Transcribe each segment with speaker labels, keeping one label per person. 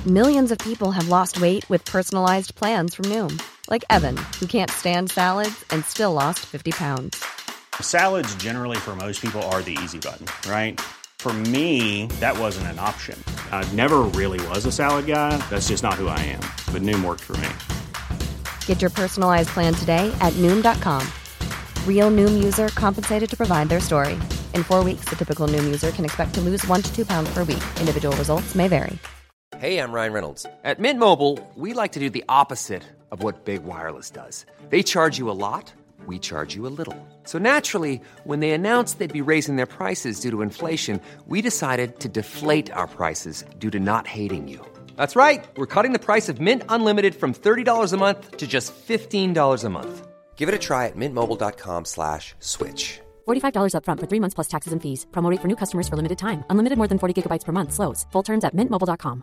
Speaker 1: Millions of people have lost weight with personalized plans from Noom. Like Evan, who can't stand salads and still lost 50 pounds.
Speaker 2: Salads generally for most people are the easy button, right? For me, that wasn't an option. I never really was a salad guy. That's just not who I am. But Noom worked for me.
Speaker 1: Get your personalized plan today at Noom.com. Real Noom user compensated to provide their story. In 4 weeks, the typical Noom user can expect to lose 1 to 2 pounds per week. Individual results may vary.
Speaker 3: Hey, I'm Ryan Reynolds. At Mint Mobile, we like to do the opposite of what Big Wireless does. They charge you a lot, we charge you a little. So naturally, when they announced they'd be raising their prices due to inflation, we decided to deflate our prices due to not hating you. That's right. We're cutting the price of Mint Unlimited from $30 a month to just $15 a month. Give it a try at mintmobile.com/switch.
Speaker 4: $45 up front for 3 months plus taxes and fees. Promo rate for new customers for limited time. Unlimited more than 40 gigabytes per month. Slows full terms at mintmobile.com.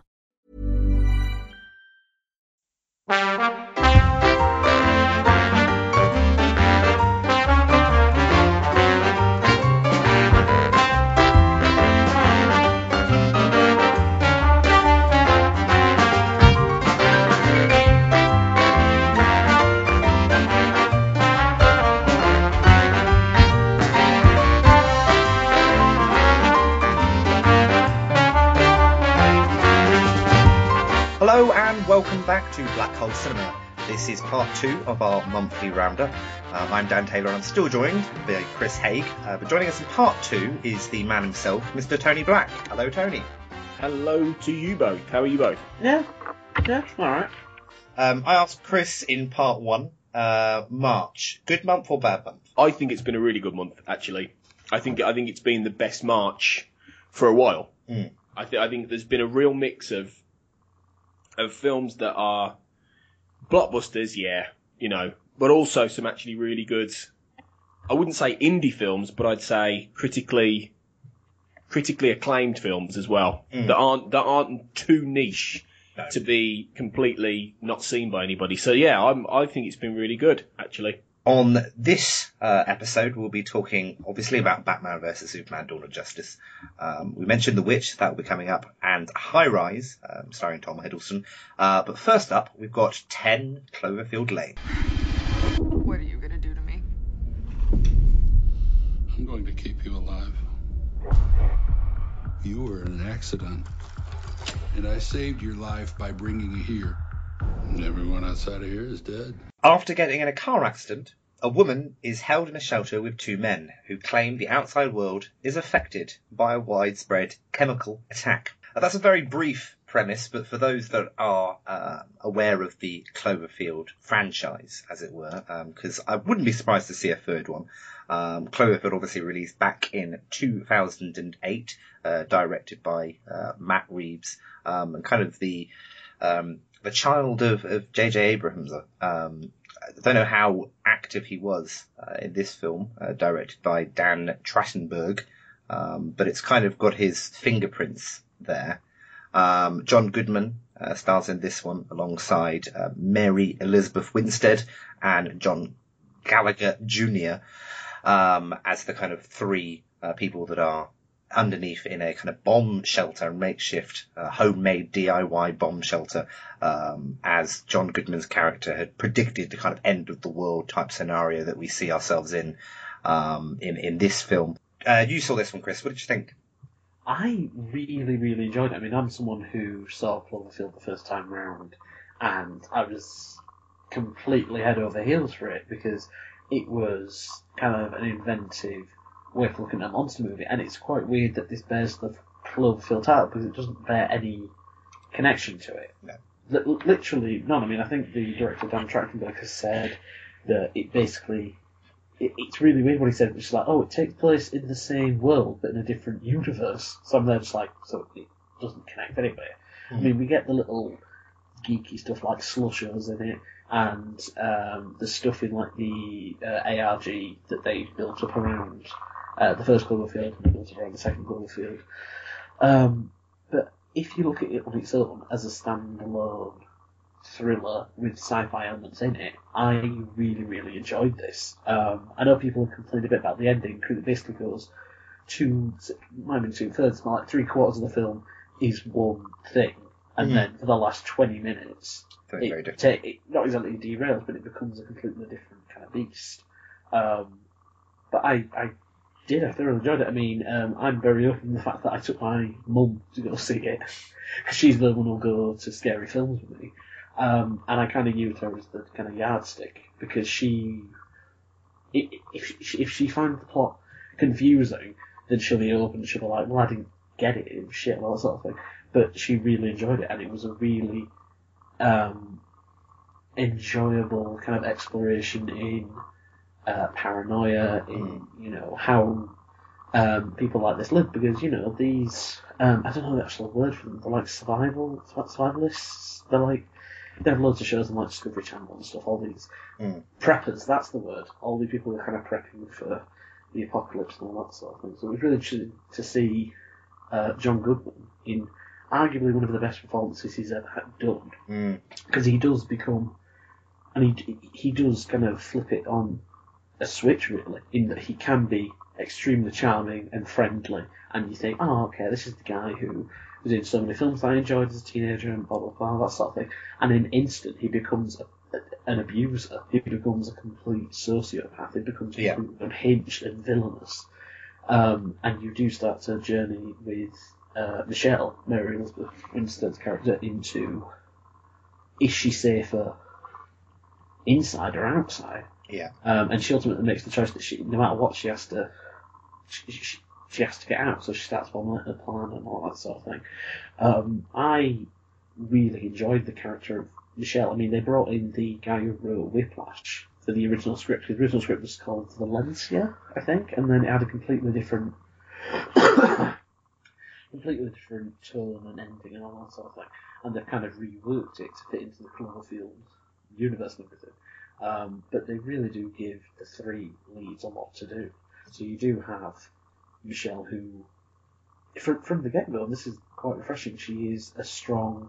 Speaker 5: Hello and welcome back to Black Hole Cinema. This is part 2 of our monthly roundup. I'm Dan Taylor and I'm still joined by Chris Haig. But joining us in part 2 is the man himself, Mr. Tony Black. Hello, Tony.
Speaker 6: Hello to you both. How are you both?
Speaker 7: Yeah, alright.
Speaker 5: I asked Chris in part 1, March, good month or bad month?
Speaker 6: I think it's been a really good month, actually. I think it's been the best March for a while. I think there's been a real mix of films that are blockbusters, but also some actually really good, I wouldn't say indie films, but I'd say critically acclaimed films as well, that aren't too niche to be completely not seen by anybody. So yeah, I think it's been really good, actually.
Speaker 5: On this episode, we'll be talking, obviously, about Batman vs. Superman, Dawn of Justice. We mentioned The Witch, that will be coming up, and High Rise, starring Tom Hiddleston. But first up, we've got 10 Cloverfield Lane.
Speaker 8: What are you going to do to me?
Speaker 9: I'm going to keep you alive. You were in an accident, and I saved your life by bringing you here. And everyone outside of here is dead.
Speaker 5: After getting in a car accident, a woman is held in a shelter with 2 men who claim the outside world is affected by a widespread chemical attack. That's a very brief premise, but for those that are aware of the Cloverfield franchise, as it were, because I wouldn't be surprised to see a third one. Cloverfield obviously released back in 2008, directed by Matt Reeves, and kind of the child of J.J. Abrams. I don't know how active he was in this film, directed by Dan Trachtenberg, but it's kind of got his fingerprints there. John Goodman stars in this one alongside Mary Elizabeth Winstead and John Gallagher Jr. As the kind of 3 people that are underneath in a kind of bomb shelter, makeshift, homemade DIY bomb shelter, as John Goodman's character had predicted the kind of end of the world type scenario that we see ourselves in this film. You saw this one, Chris. What did you think?
Speaker 7: I really, really enjoyed it. I mean, I'm someone who saw Cloverfield the first time round, and I was completely head over heels for it because it was kind of an inventive way of looking at a monster movie, and it's quite weird that this bears the Cloverfield title because it doesn't bear any connection to it.
Speaker 5: No.
Speaker 7: Literally none. I mean, I think the director Dan Trachtenberg has said that it basically it's really weird what he said, which is like, oh, it takes place in the same world but in a different universe. So I'm there just like, so it doesn't connect anyway. I mean, we get the little geeky stuff like slushers in it, and the stuff in like the ARG that they built up around the first Cloverfield and built up around the second Cloverfield. But if you look at it on its own as a standalone thriller with sci-fi elements in it, I really, really enjoyed this. I know people have complained a bit about the ending, because it basically goes might be 2/3, like 3/4 of the film is one thing, and then for the last 20 minutes,
Speaker 5: very different.
Speaker 7: it not exactly derails, but it becomes a completely different kind of beast. But I thoroughly enjoyed it. I mean, I'm very open to the fact that I took my mum to go see it, because she's the one who'll go to scary films with me. And I kind of used her as the kind of yardstick, because if she finds the plot confusing, then she'll be open and she'll be like, well, I didn't get it, it was shit, and all that sort of thing. But she really enjoyed it, and it was a really enjoyable kind of exploration in paranoia, in, how people like this live, because, these, I don't know the actual word for them, they're like survivalists, they have loads of shows on like Discovery Channel and stuff, all these preppers, that's the word, all these people who are kind of prepping for the apocalypse and all that sort of thing. So it was really interesting to see John Goodman in arguably one of the best performances he's ever done, because he does become, and he does kind of flip it on a switch, really, in that he can be extremely charming and friendly, and you think, oh, okay, this is the guy who was in so many films that I enjoyed as a teenager and blah, blah, blah, that sort of thing. And in an instant, he becomes an abuser. He becomes a complete sociopath. He becomes unhinged and villainous. And you do start to journey with Michelle, Mary Elizabeth Winstead's character, into, is she safer inside or outside?
Speaker 5: Yeah.
Speaker 7: And she ultimately makes the choice that no matter what, she has to get out, so she starts formulating a plan and all that sort of thing. I really enjoyed the character of Michelle. I mean, they brought in the guy who wrote Whiplash for the original script. The original script was called Valencia, I think, and then it had a completely different tone and ending and all that sort of thing. And they've kind of reworked it to fit into the Cloverfield universe and everything. But they really do give the three leads a lot to do. So you do have Michelle, who, from the get-go, this is quite refreshing, she is a strong,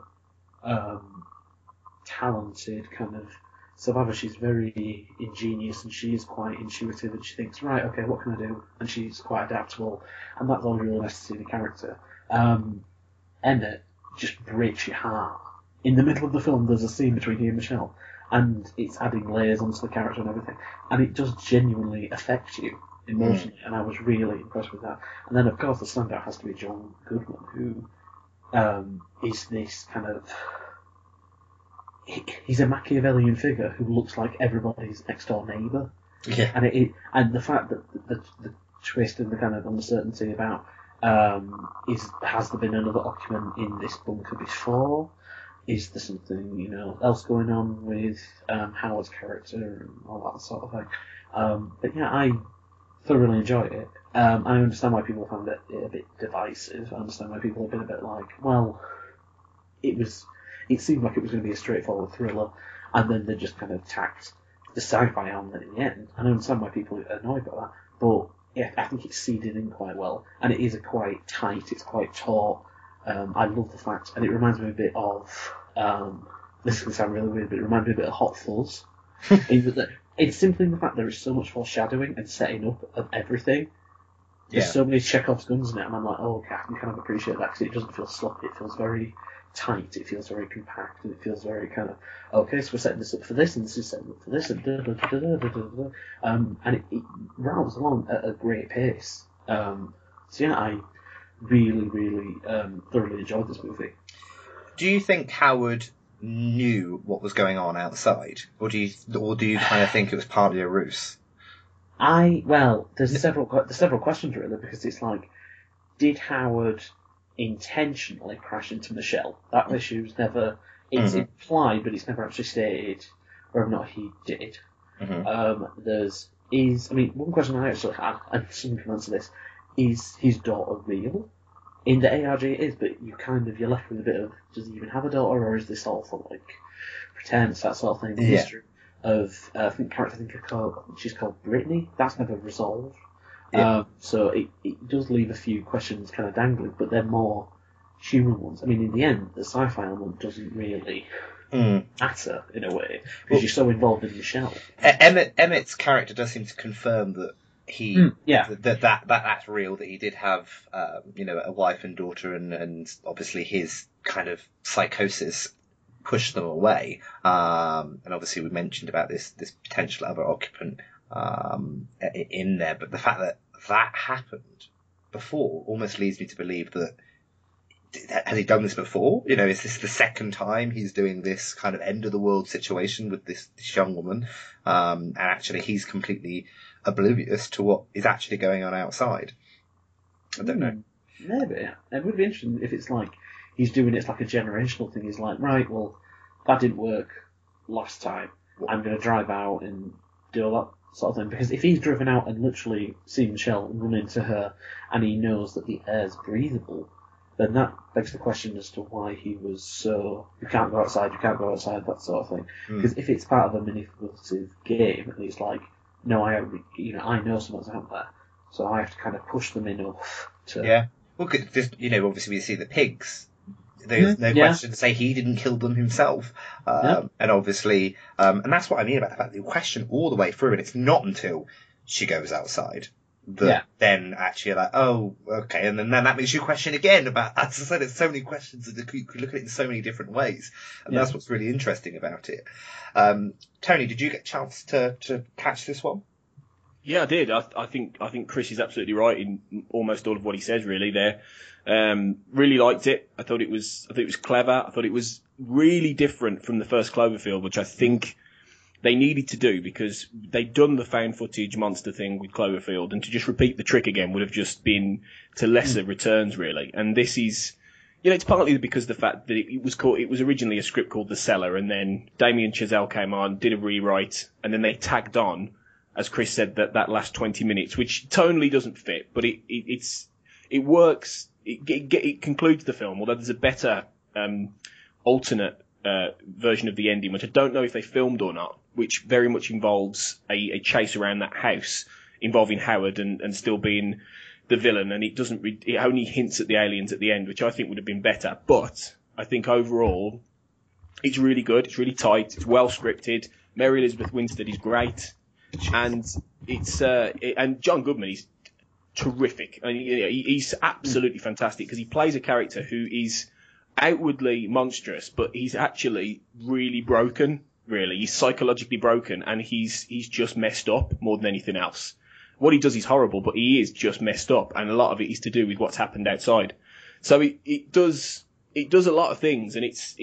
Speaker 7: talented kind of survivor. She's very ingenious, and she is quite intuitive, and she thinks, right, okay, what can I do? And she's quite adaptable, and that's all really nice to see in the character. Emmett just breaks your heart. In the middle of the film, there's a scene between he and Michelle, and it's adding layers onto the character and everything, and it does genuinely affect you emotionally, and I was really impressed with that. And then, of course, the standout has to be John Goodman, who is this kind of... He's a Machiavellian figure who looks like everybody's next-door neighbour.
Speaker 5: Yeah.
Speaker 7: And the fact that the twist and the kind of uncertainty about has there been another occupant in this bunker before? Is there something, else going on with Howard's character and all that sort of thing? But yeah, I thoroughly enjoyed it. I understand why people found it a bit divisive. I understand why people have been a bit like, well, it seemed like it was going to be a straightforward thriller, and then they just kind of tacked the sci-fi on it in the end. And I understand why people are annoyed by that, but yeah, I think it's seeded in quite well, and it is quite tight, it's quite taut. I love the fact, and it reminds me a bit of, this is going to sound really weird, but it reminds me a bit of Hot Fuzz. It's simply the fact there is so much foreshadowing and setting up of everything. There's so many Chekhov's guns in it, and I'm like, oh, okay, I can kind of appreciate that, because it doesn't feel sloppy, it feels very tight, it feels very compact, and it feels very kind of, okay, so we're setting this up for this, and this is setting up for this, and da-da-da-da-da-da-da-da. And it rattles along at a great pace. So yeah, I really, really thoroughly enjoyed this movie.
Speaker 5: Do you think Howard knew what was going on outside, or do you kind of think it was partly a ruse?
Speaker 7: There's several questions really, because it's like, did Howard intentionally crash into Michelle? That issue's never, it's implied, but it's never actually stated whether or not he did. One question I actually had, and someone can answer this, is his daughter real? In the ARG it is, but you're left with a bit of, does he even have a daughter, or is this all for like pretense, that sort of thing? The history of, she's called Brittany, that's never resolved. So it does leave a few questions kind of dangling, but they're more human ones. I mean, in the end, the sci-fi element doesn't really matter in a way, because you're so involved in Michelle.
Speaker 5: Emmett's character does seem to confirm that that's real, that he did have a wife and daughter, and obviously his kind of psychosis push them away. And obviously we mentioned about this potential other occupant in there, but the fact that happened before almost leads me to believe that has he done this before? You know, is this the second time he's doing this kind of end of the world situation with this young woman? And actually he's completely oblivious to what is actually going on outside. I don't know.
Speaker 7: Maybe. It would be interesting if it's like he's doing it like a generational thing. He's like, right, well, that didn't work last time. I'm going to drive out and do all that sort of thing. Because if he's driven out and literally seen Michelle and run into her, and he knows that the air's breathable, then that begs the question as to why he was so, you can't go outside, that sort of thing. Because if it's part of a manipulative game, and it's like, no, I know someone's out there, so I have to kind of push them enough to...
Speaker 5: Yeah. Well, obviously we see the pigs. There's no question to say he didn't kill them himself. And obviously, and that's what I mean about the fact that you question all the way through, and it's not until she goes outside that then actually you're like, oh, okay, and then that makes you question again about, as I said, there's so many questions that you could look at it in so many different ways, and that's what's really interesting about it. Tony, did you get a chance to catch this one?
Speaker 6: Yeah, I did. I think Chris is absolutely right in almost all of what he says. Really, there, really liked it. I thought it was clever. I thought it was really different from the first Cloverfield, which I think they needed to do because they'd done the found footage monster thing with Cloverfield, and to just repeat the trick again would have just been to lesser returns, really. And this is, it's partly because of the fact that it was originally a script called The Cellar, and then Damien Chazelle came on, did a rewrite, and then they tagged on, as Chris said, that last 20 minutes, which tonally doesn't fit, but it works. It concludes the film, although there's a better alternate version of the ending, which I don't know if they filmed or not, which very much involves a chase around that house involving Howard and still being the villain, and it only hints at the aliens at the end, which I think would have been better. But I think overall, it's really good. It's really tight. It's well scripted. Mary Elizabeth Winstead is great. And it's and John Goodman is terrific. I mean, he's absolutely fantastic because he plays a character who is outwardly monstrous, but he's actually really broken. Really, he's psychologically broken, and he's just messed up more than anything else. What he does is horrible, but he is just messed up, and a lot of it is to do with what's happened outside. So it does a lot of things, and it's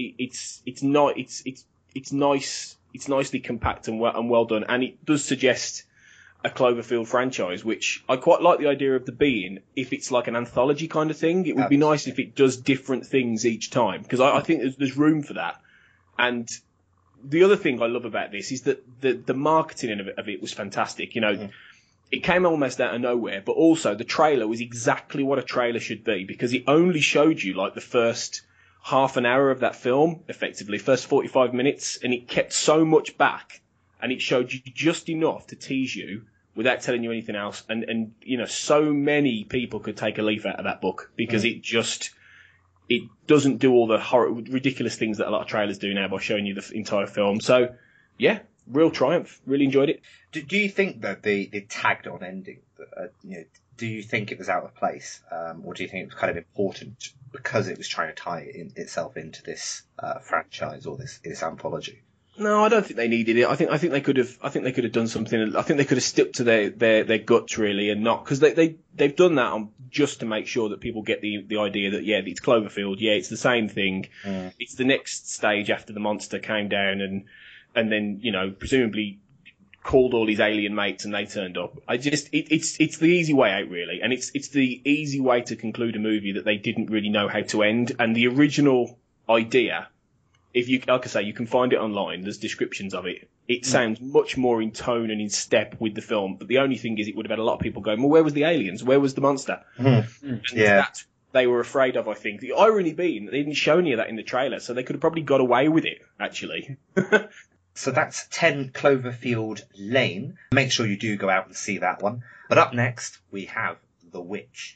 Speaker 6: nice. It's nicely compact and well done, and it does suggest a Cloverfield franchise, which I quite like the idea of the being. If it's like an anthology kind of thing, it would be nice if it does different things each time, because I think there's room for that. And the other thing I love about this is that the marketing of it was fantastic. It came almost out of nowhere, but also the trailer was exactly what a trailer should be, because it only showed you like the first half an hour of that film, effectively, first 45 minutes, and it kept so much back, and it showed you just enough to tease you without telling you anything else. And so many people could take a leaf out of that book, because it doesn't do all the ridiculous things that a lot of trailers do now by showing you the entire film. So, yeah, real triumph. Really enjoyed it.
Speaker 5: Do you think that the tagged on ending, do you think it was out of place, or do you think it was kind of important because it was trying to tie itself into this franchise or this anthology?
Speaker 6: No, I don't think they needed it. I think they could have done something. I think they could have stuck to their guts really, and not, because they've done that just to make sure that people get the idea that it's Cloverfield, it's the same thing. It's the next stage after the monster came down and then presumably called all his alien mates and they turned up. It's the easy way out really, and it's the easy way to conclude a movie that they didn't really know how to end. And the original idea, like I say, you can find it online. There's descriptions of it. It sounds much more in tone and in step with the film. But the only thing is, it would have had a lot of people going, well, where was the aliens? Where was the monster? And that's what they were afraid of, I think. The irony being that they didn't show any of that in the trailer, so they could have probably got away with it, actually.
Speaker 5: So that's 10 Cloverfield Lane. Make sure you do go out and see that one. But up next, we have The Witch.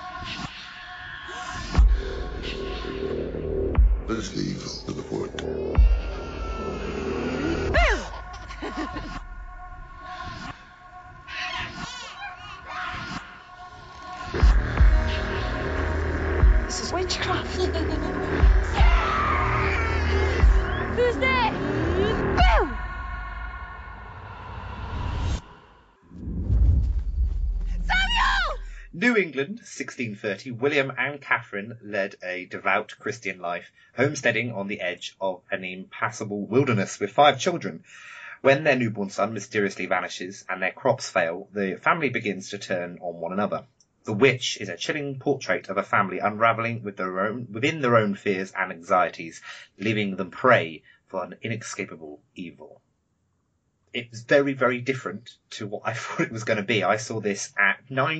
Speaker 9: There's the evil to the foot.
Speaker 8: This is witchcraft.
Speaker 5: New England, 1630, William and Catherine led a devout Christian life, homesteading on the edge of an impassable wilderness with 5 children. When their newborn son mysteriously vanishes and their crops fail, the family begins to turn on one another. The Witch is a chilling portrait of a family unravelling within their own fears and anxieties, leaving them prey for an inescapable evil. It was very, very different to what I thought it was going to be. I saw this at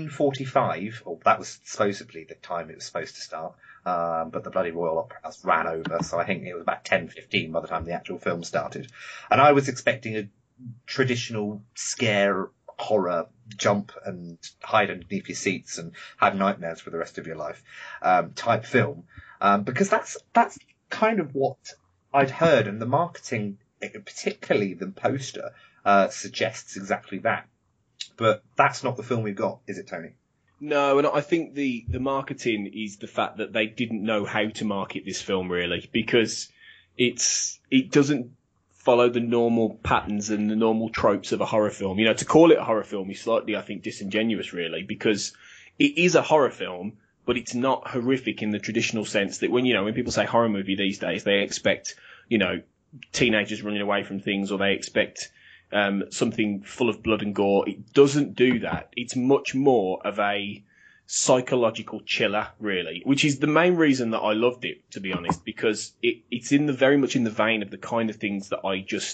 Speaker 5: 9:45, or that was supposedly the time it was supposed to start, but the bloody Royal Opera House ran over, so I think it was about 10:15 by the time the actual film started. And I was expecting a traditional scare horror, jump and hide underneath your seats and have nightmares for the rest of your life type film, because that's kind of what I'd heard, and the marketing, particularly the poster, suggests exactly that. But that's not the film we've got, is it, Tony?
Speaker 6: No, and I think the marketing is the fact that they didn't know how to market this film, really, because it doesn't follow the normal patterns and the normal tropes of a horror film. You know, to call it a horror film is slightly, I think, disingenuous, really, because it is a horror film, but it's not horrific in the traditional sense that when people say horror movie these days, they expect, teenagers running away from things, or they expect something full of blood and gore. It doesn't do that. It's much more of a psychological chiller, really, which is the main reason that I loved it, to be honest, because it's very much in the vein of the kind of things that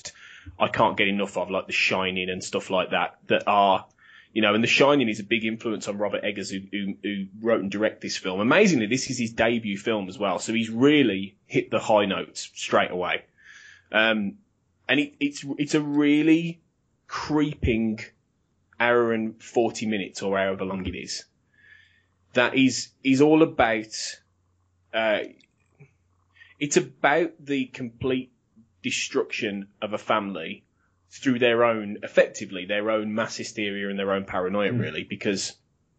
Speaker 6: I can't get enough of, like The Shining and stuff like that are, and The Shining is a big influence on Robert Eggers, who wrote and directed this film. Amazingly, this is his debut film as well, so he's really hit the high notes straight away. And it's a really creeping hour and 40 minutes, or however long it is. That is all about, it's about the complete destruction of a family through effectively their own mass hysteria and their own paranoia, really, because,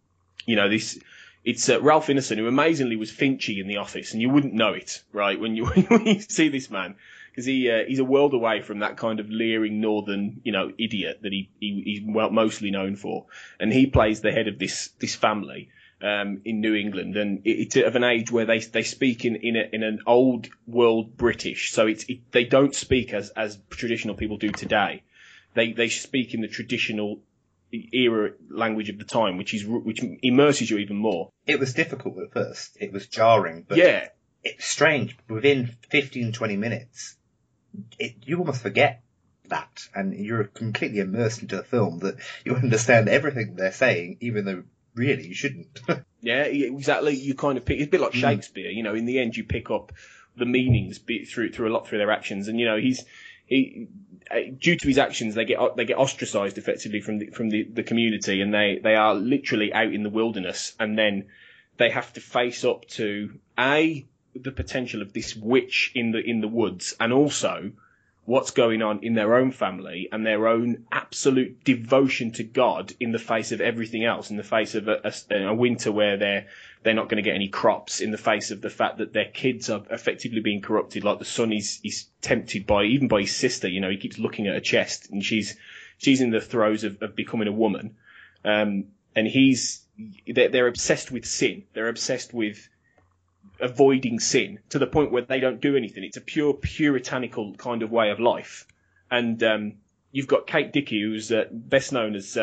Speaker 6: it's Ralph Ineson, who amazingly was Finchy in The Office, and you wouldn't know it, right, when you see this man, because he's a world away from that kind of leering northern, idiot that he's mostly known for, and he plays the head of this family in New England, and it's of an age where they speak in an old world British, so they don't speak as traditional people do today. They speak in the traditional era language of the time, which immerses you even more.
Speaker 5: It was difficult at first. It was jarring, but
Speaker 6: yeah,
Speaker 5: it's strange. Within 15-20 minutes, you almost forget that, and you're completely immersed into the film that you understand everything they're saying, even though really you shouldn't.
Speaker 6: Yeah, exactly. You kind of pick, it's a bit like Shakespeare, in the end you pick up the meanings through their actions, and he due to his actions they get ostracized effectively from the community, and they are literally out in the wilderness, and then they have to face up to the potential of this witch in the woods, and also what's going on in their own family and their own absolute devotion to God in the face of everything else, in the face of a winter where they're not going to get any crops, in the face of the fact that their kids are effectively being corrupted. Like the son is tempted by his sister. He keeps looking at her chest, and she's in the throes of becoming a woman. And they're obsessed with sin. They're obsessed with avoiding sin to the point where they don't do anything. It's a pure puritanical kind of way of life. And you've got Kate Dickie, who's best known as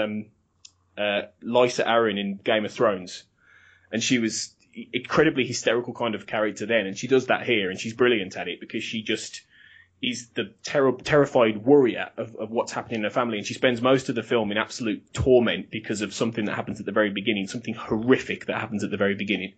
Speaker 6: Lysa Arryn in Game of Thrones, and she was incredibly hysterical kind of character then, and she does that here, and she's brilliant at it because she just is the terrified worrier of what's happening in her family, and she spends most of the film in absolute torment because of something that happens at the very beginning, something horrific that happens at the very beginning.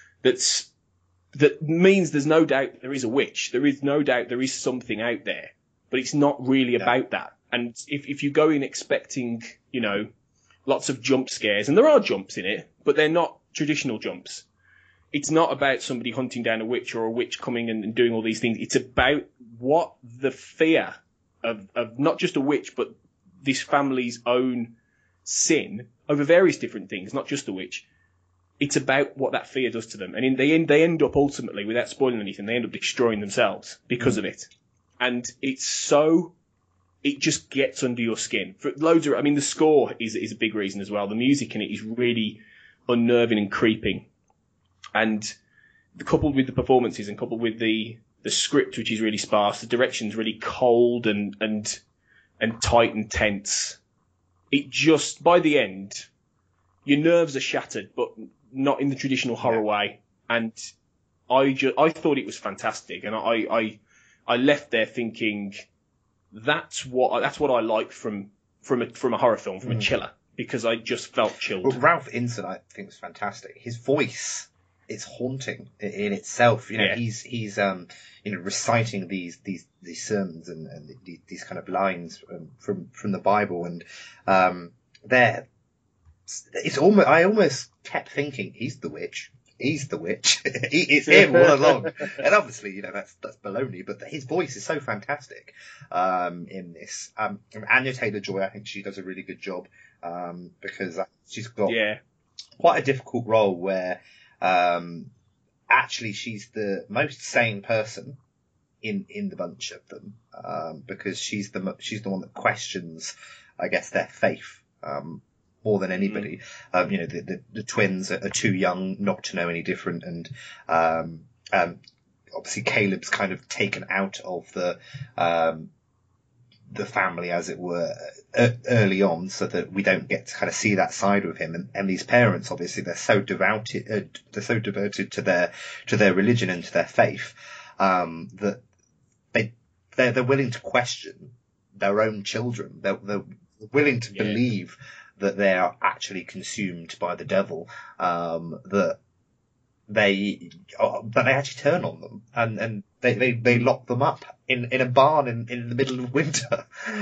Speaker 6: That means there's no doubt there is a witch. There is no doubt there is something out there, but it's not really about that. And if you go in expecting, lots of jump scares, and there are jumps in it, but they're not traditional jumps. It's not about somebody hunting down a witch or a witch coming and doing all these things. It's about what the fear of not just a witch, but this family's own sin over various different things, not just a witch. It's about what that fear does to them. And in the end, they end up ultimately, without spoiling anything, they end up destroying themselves because of it. And it just gets under your skin. For the score is a big reason as well. The music in it is really unnerving and creeping. And coupled with the performances and coupled with the script, which is really sparse, the direction's really cold and tight and tense. It just, by the end, your nerves are shattered, but not in the traditional horror way. And I thought it was fantastic, and I left there thinking that's what I like from a horror film, from a chiller, because I just felt chilled.
Speaker 5: Well, Ralph Inson, I think, was fantastic. His voice is haunting in itself. You know, he's reciting these sermons and these kind of lines from the Bible, and I almost kept thinking he's the witch. He's the witch. It's him all along. And obviously, you know, that's baloney, but his voice is so fantastic in this. Anya Taylor-Joy, I think she does a really good job because she's got quite a difficult role where actually she's the most sane person in the bunch of them because she's the one that questions, I guess, their faith more than anybody. You know, the twins are too young not to know any different, and obviously Caleb's kind of taken out of the family, as it were, early on, so that we don't get to kind of see that side of him. And these parents, obviously, they're so devoted to their religion and to their faith that they're willing to question their own children. They're willing to believe that they are actually consumed by the devil, that they actually turn on them, and they lock them up in a barn in the middle of winter.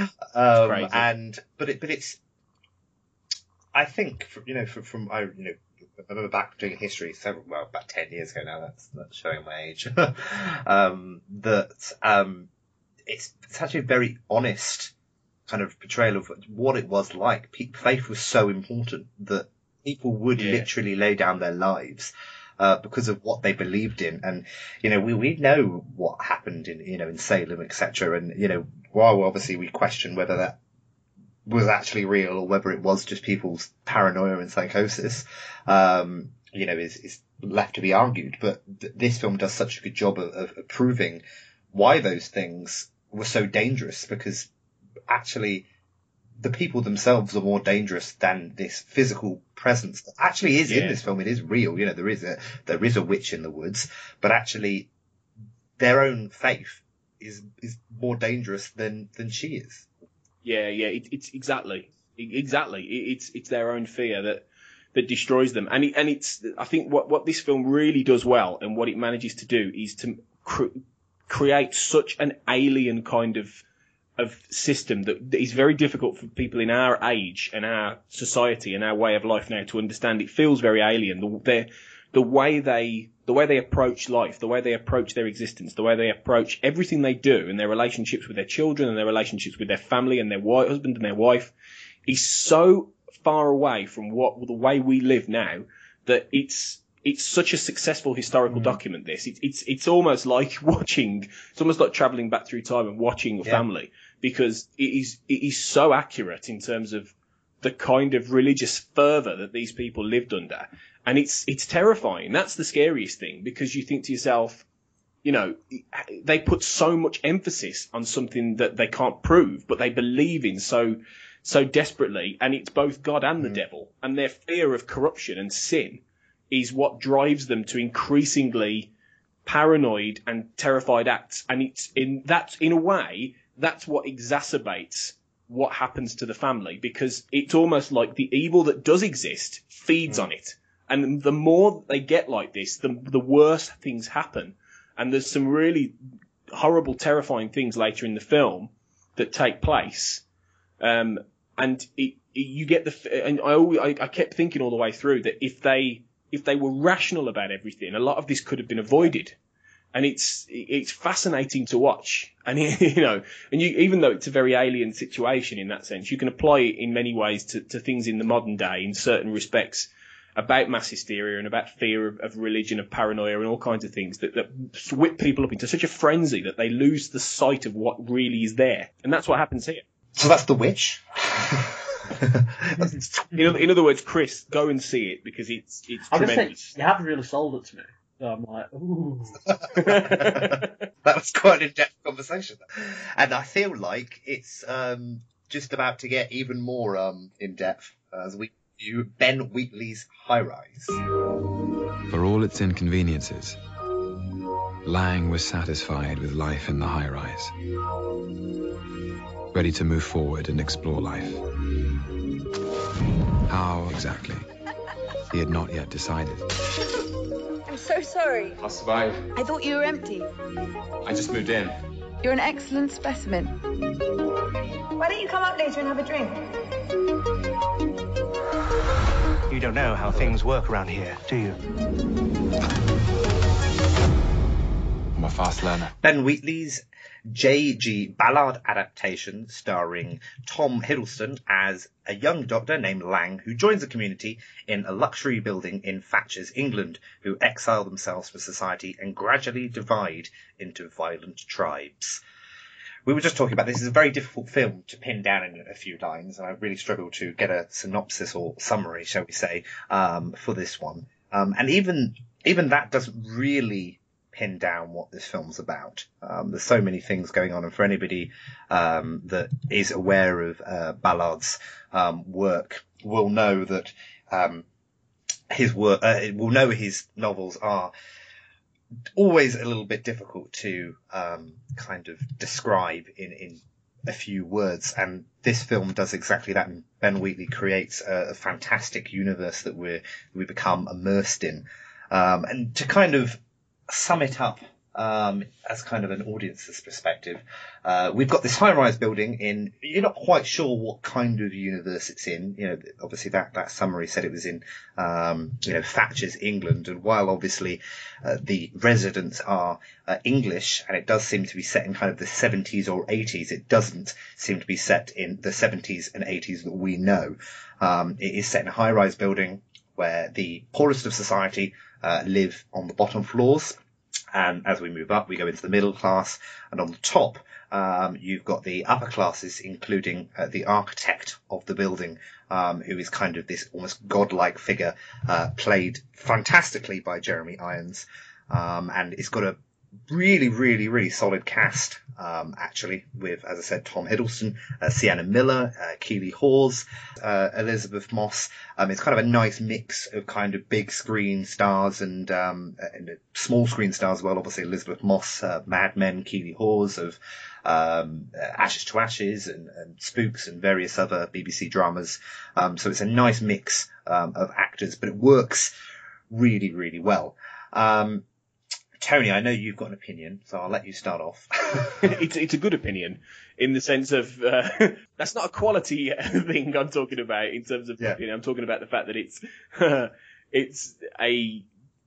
Speaker 5: But it's, I think, I remember back doing history about 10 years ago now. That's showing my age. It's actually a very honest kind of portrayal of what it was like. Faith was so important that people would literally lay down their lives because of what they believed in. And, you know, we know what happened in Salem, etc. And, you know, while obviously we question whether that was actually real or whether it was just people's paranoia and psychosis, is left to be argued. But this film does such a good job of proving why those things were so dangerous, because actually the people themselves are more dangerous than this physical presence that actually is in this film. It is real. You know, there is a witch in the woods, but actually their own faith is more dangerous than she is.
Speaker 6: It's exactly. It's their own fear that destroys them. And it's, I think what this film really does well, and what it manages to do, is to create such an alien kind of system that is very difficult for people in our age and our society and our way of life now to understand. It feels very alien. The way they approach life, the way they approach their existence, the way they approach everything they do, and their relationships with their children and their relationships with their family and their husband and their wife, is so far away from the way we live now that it's such a successful historical document. This it's almost like it's almost like traveling back through time and watching a family, because it is so accurate in terms of the kind of religious fervor that these people lived under. And it's terrifying. That's the scariest thing, because you think to yourself, you know, they put so much emphasis on something that they can't prove, but they believe in so desperately, and it's both God and the devil, and their fear of corruption and sin is what drives them to increasingly paranoid and terrified acts. And in a way, that's what exacerbates what happens to the family, because it's almost like the evil that does exist feeds on it. And the more they get like this, the worse things happen. And there's some really horrible, terrifying things later in the film that take place. And you get and I kept thinking all the way through that if they were rational about everything, a lot of this could have been avoided. And it's fascinating to watch. And even though it's a very alien situation in that sense, you can apply it in many ways to things in the modern day in certain respects, about mass hysteria and about fear of religion, of paranoia, and all kinds of things that whip people up into such a frenzy that they lose the sight of what really is there. And that's what happens here.
Speaker 5: So that's The Witch.
Speaker 6: In other words, Chris, go and see it because it's
Speaker 7: I'm just saying,
Speaker 6: tremendous.
Speaker 7: you haven't really sold it to me. So I'm like, ooh.
Speaker 5: That was quite an in-depth conversation. And I feel like it's just about to get even more in-depth as we view Ben Wheatley's High Rise.
Speaker 10: For all its inconveniences, Lang was satisfied with life in the high rise, ready to move forward and explore life. How exactly? He had not yet decided.
Speaker 11: I'm so sorry.
Speaker 12: I'll survive.
Speaker 11: I thought you were empty.
Speaker 12: I just moved in.
Speaker 11: You're an excellent specimen.
Speaker 13: Why don't you come up later and have a drink?
Speaker 14: You don't know how things work around here, do you?
Speaker 12: I'm a fast learner.
Speaker 5: Ben Wheatley's J.G. Ballard adaptation starring Tom Hiddleston as a young doctor named Lang who joins a community in a luxury building in Thatcher's England who exile themselves from society and gradually divide into violent tribes. We were just talking about this is a very difficult film to pin down in a few lines, and I really struggled to get a synopsis or summary, shall we say, for this one. And even that doesn't really pin down what this film's about. There's so many things going on, and for anybody that is aware of Ballard's work will know that will know his novels are always a little bit difficult to kind of describe in a few words, and this film does exactly that. And Ben Wheatley creates a fantastic universe that we become immersed in. And to kind of sum it up as kind of an audience's perspective, we've got this high-rise building in, you're not quite sure what kind of universe it's in. You know, obviously that summary said it was in, Thatcher's England. And while obviously the residents are English, and it does seem to be set in kind of the 70s or 80s, it doesn't seem to be set in the 70s and 80s that we know. It is set in a high-rise building where the poorest of society live on the bottom floors. And as we move up, we go into the middle class. And on the top, you've got the upper classes, including the architect of the building, who is kind of this almost godlike figure, played fantastically by Jeremy Irons. And it's got a really, really, really solid cast, actually, with, as I said, Tom Hiddleston, Sienna Miller, Keely Hawes, Elizabeth Moss. It's kind of a nice mix of kind of big screen stars and small screen stars as well. Obviously, Elizabeth Moss, Mad Men, Keely Hawes of Ashes to Ashes and Spooks and various other BBC dramas. So it's a nice mix of actors, but it works really, really well. Tony, I know you've got an opinion, so I'll let you start off.
Speaker 6: It's a good opinion in the sense of that's not a quality thing I'm talking about in terms of I'm talking about the fact that it's a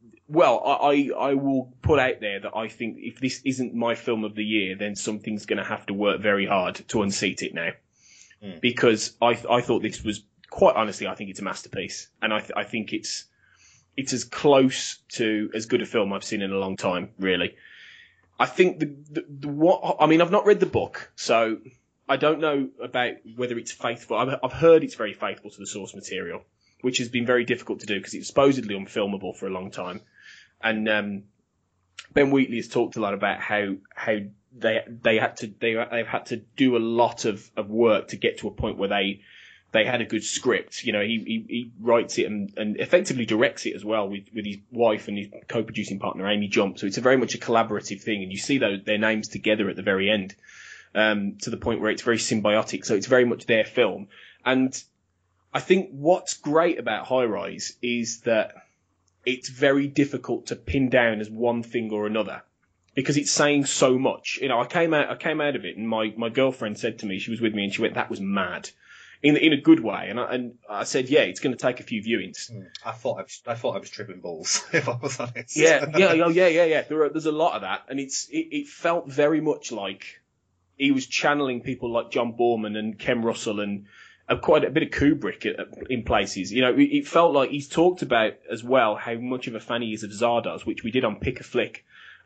Speaker 6: I will put out there that I think if this isn't my film of the year, then something's going to have to work very hard to unseat it now, because I thought this was, quite honestly, I think it's a masterpiece, and I think it's as close to as good a film I've seen in a long time, really. I think I've not read the book, so I don't know about whether it's faithful. I've heard it's very faithful to the source material, which has been very difficult to do because it's supposedly unfilmable for a long time. And Ben Wheatley has talked a lot about how they've had to do a lot of work to get to a point where they had a good script. You know, he writes it and effectively directs it as well with his wife and his co-producing partner, Amy Jump. So it's very much a collaborative thing. And you see their names together at the very end, to the point where it's very symbiotic. So it's very much their film. And I think what's great about High Rise is that it's very difficult to pin down as one thing or another, because it's saying so much. You know, I came out of it and my girlfriend said to me, she was with me and she went, "That was mad." In a good way, and I said, yeah, it's going to take a few viewings.
Speaker 5: I thought I was tripping balls, if I was honest.
Speaker 6: Yeah. There's a lot of that, and it felt very much like he was channeling people like John Borman and Ken Russell and quite a bit of Kubrick in places. You know, it felt like he's talked about as well how much of a fan he is of Zardoz, which we did on Pick a Flick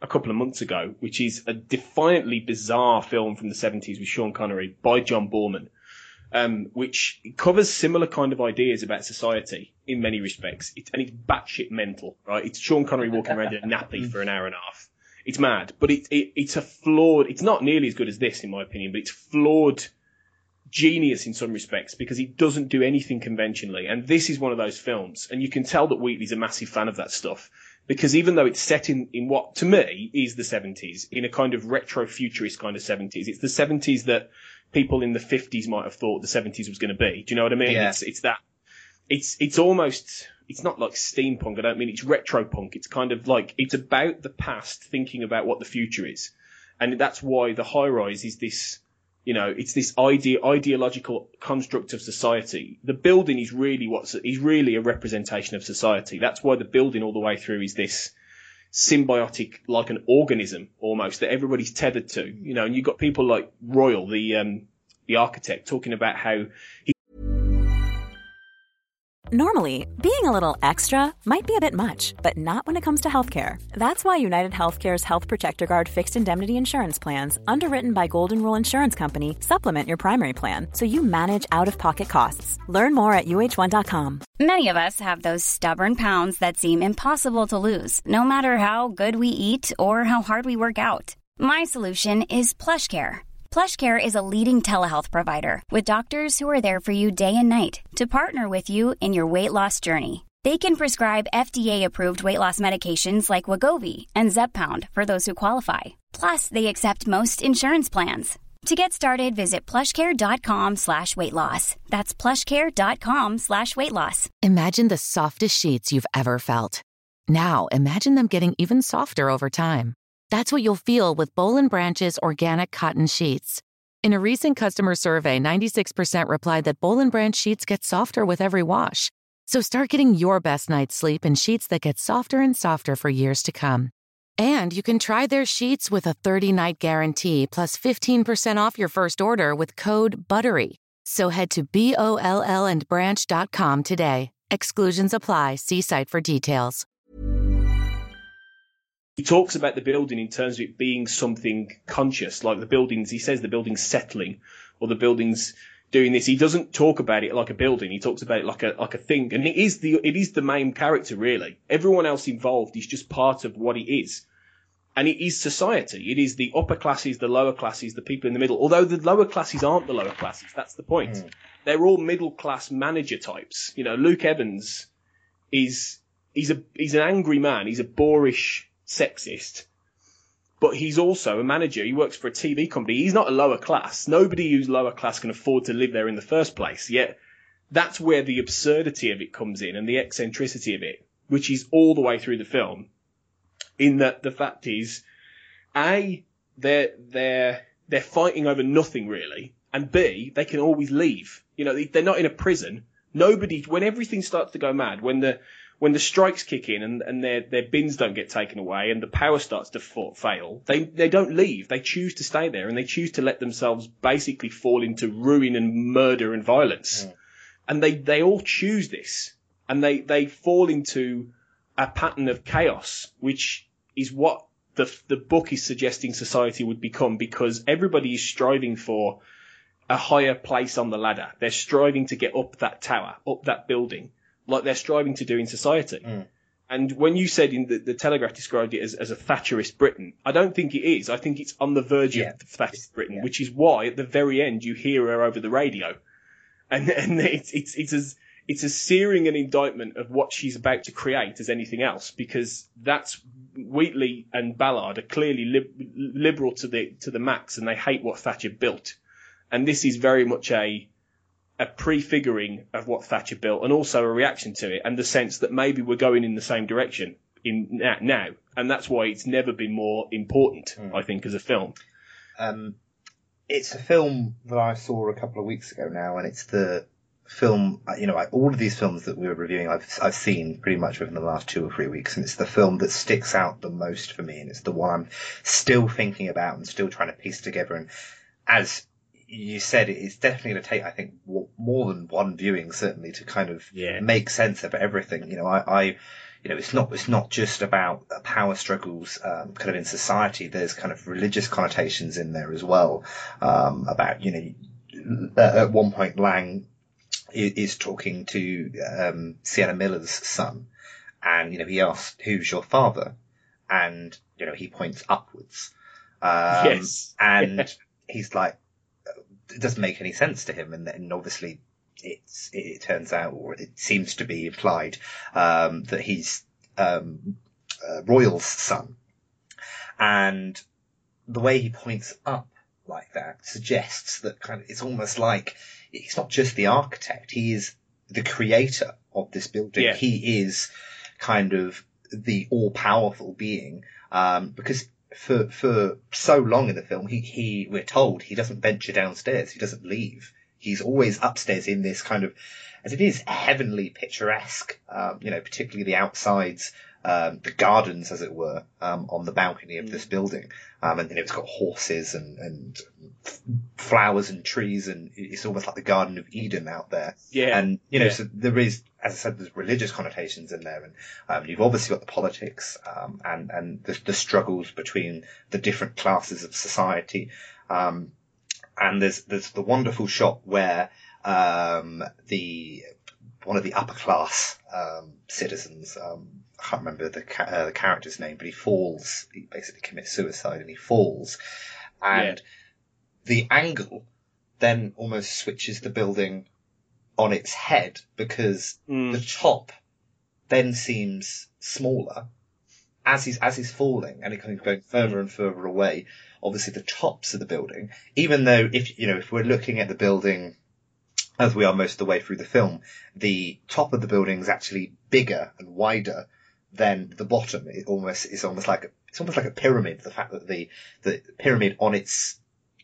Speaker 6: a couple of months ago, which is a defiantly bizarre film from the 70s with Sean Connery by John Boorman, which covers similar kind of ideas about society in many respects. And it's batshit mental, right? It's Sean Connery walking around in a nappy for an hour and a half. It's mad, but it's a flawed, it's not nearly as good as this in my opinion, but it's flawed genius in some respects because he doesn't do anything conventionally. And this is one of those films. And you can tell that Wheatley's a massive fan of that stuff because even though it's set in what to me is the 70s, in a kind of retro futurist kind of 70s, it's the 70s that people in the 50s might have thought the 70s was going to be. Do you know what I mean?
Speaker 5: Yeah.
Speaker 6: It's almost, it's not like steampunk. I don't mean it's retro punk. It's kind of like, it's about the past thinking about what the future is. And that's why the high rise is this, you know, it's this ideological construct of society. The building is really a representation of society. That's why the building all the way through is this symbiotic, like an organism almost that everybody's tethered to, you know, and you've got people like Royal, the architect, talking about how he.
Speaker 4: Normally, being a little extra might be a bit much, but not when it comes to healthcare. That's why United Healthcare's Health Protector Guard fixed indemnity insurance plans, underwritten by Golden Rule Insurance Company, supplement your primary plan so you manage out-of-pocket costs. Learn more at UH1.com.
Speaker 15: Many of us have those stubborn pounds that seem impossible to lose, no matter how good we eat or how hard we work out. My solution is PlushCare. PlushCare is a leading telehealth provider with doctors who are there for you day and night to partner with you in your weight loss journey. They can prescribe FDA-approved weight loss medications like Wegovy and Zepbound for those who qualify. Plus, they accept most insurance plans. To get started, visit plushcare.com/weightloss. That's plushcare.com/weightloss.
Speaker 16: Imagine the softest sheets you've ever felt. Now, imagine them getting even softer over time. That's what you'll feel with Boll & Branch's organic cotton sheets. In a recent customer survey, 96% replied that Boll & Branch sheets get softer with every wash. So start getting your best night's sleep in sheets that get softer and softer for years to come. And you can try their sheets with a 30-night guarantee plus 15% off your first order with code BUTTERY. So head to BOLLandbranch.com today. Exclusions apply. See site for details.
Speaker 6: He talks about the building in terms of it being something conscious, like the buildings, he says the building's settling or the building's doing this. He doesn't talk about it like a building. He talks about it like a thing. And it is the main character, really. Everyone else involved is just part of what it is. And it is society. It is the upper classes, the lower classes, the people in the middle. Although the lower classes aren't the lower classes. That's the point. They're all middle class manager types. You know, Luke Evans he's an angry man. He's a boorish sexist, but he's also a manager. He works for a TV company. He's not a lower class. Nobody who's lower class can afford to live there in the first place. Yet that's where the absurdity of it comes in and the eccentricity of it, which is all the way through the film. In that the fact is, A, they're fighting over nothing really, and B, they can always leave. You know, they're not in a prison. Nobody, when everything starts to go mad, when the strikes kick in and their bins don't get taken away and the power starts to fail, they don't leave. They choose to stay there and they choose to let themselves basically fall into ruin and murder and violence. And they all choose this. And they fall into a pattern of chaos, which is what the book is suggesting society would become, because everybody is striving for a higher place on the ladder. They're striving to get up that tower, up that building, like they're striving to do in society. And when you said in the Telegraph described it as a Thatcherist Britain, I don't think it is. I think it's on the verge of Thatcherist Britain, which is why at the very end you hear her over the radio. And it's as searing an indictment of what she's about to create as anything else, because that's Wheatley and Ballard are clearly liberal to the max, and they hate what Thatcher built. And this is very much a prefiguring of what Thatcher built, and also a reaction to it, and the sense that maybe we're going in the same direction now. And that's why it's never been more important, I think, as a film.
Speaker 5: It's a film that I saw a couple of weeks ago now, and it's the film, you know, all of these films that we were reviewing, I've seen pretty much within the last 2 or 3 weeks, and it's the film that sticks out the most for me, and it's the one I'm still thinking about and still trying to piece together. And as you said, it's definitely going to take, I think, more than one viewing, certainly, to kind of make sense of everything. You know, I it's not just about power struggles kind of in society. There's kind of religious connotations in there as well, about, at one point Lang is talking to Sienna Miller's son, and he asks, "Who's your father?" And he points upwards.
Speaker 6: Yes.
Speaker 5: And he's like, it doesn't make any sense to him, and obviously it turns out, or it seems to be implied, that he's Royal's son. And the way he points up like that suggests that kind of, it's almost like he's not just the architect, he is the creator of this building.
Speaker 6: Yeah.
Speaker 5: He is kind of the all-powerful being, because for so long in the film, we're told he doesn't venture downstairs, he doesn't leave. He's always upstairs in this kind of, as it is, heavenly picturesque, particularly the outsides, the gardens, as it were, on the balcony of this building. And it's got horses and flowers and trees, and it's almost like the Garden of Eden out there.
Speaker 6: Yeah.
Speaker 5: And, so there is, as I said, there's religious connotations in there. And you've obviously got the politics, and the struggles between the different classes of society. And there's the wonderful shot where one of the upper class citizens, I can't remember the character's name, but he falls. He basically commits suicide, and he falls. And the angle then almost switches the building on its head, because the top then seems smaller as he's falling, and it kind of going further and further away. Obviously, the tops of the building, even though if we're looking at the building as we are most of the way through the film, the top of the building is actually bigger and wider than the bottom. It's almost like a pyramid. The fact that the pyramid on its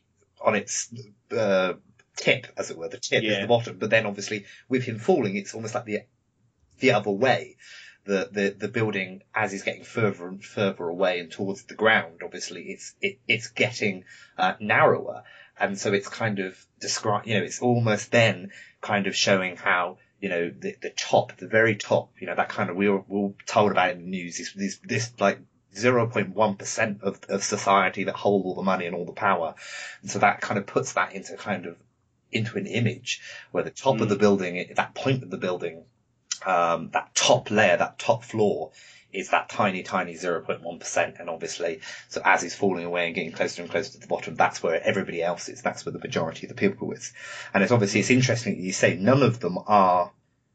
Speaker 5: tip, as it were, the tip is the bottom. But then obviously with him falling, it's almost like the other way. The building, as he's getting further and further away and towards the ground, obviously it's getting narrower, and so it's kind of it's almost then kind of showing how the top, the very top, that kind of, we were told about in the news, this like 0.1% of society that hold all the money and all the power, and so that kind of puts that into an image where the top of the building, that point of the building, that top layer, that top floor, is that tiny 0.1%. And obviously, so as he's falling away and getting closer and closer to the bottom, that's where everybody else is. That's where the majority of the people is. And it's interesting that you say none of them are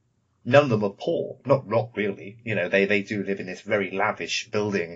Speaker 5: poor. Not really. They do live in this very lavish building.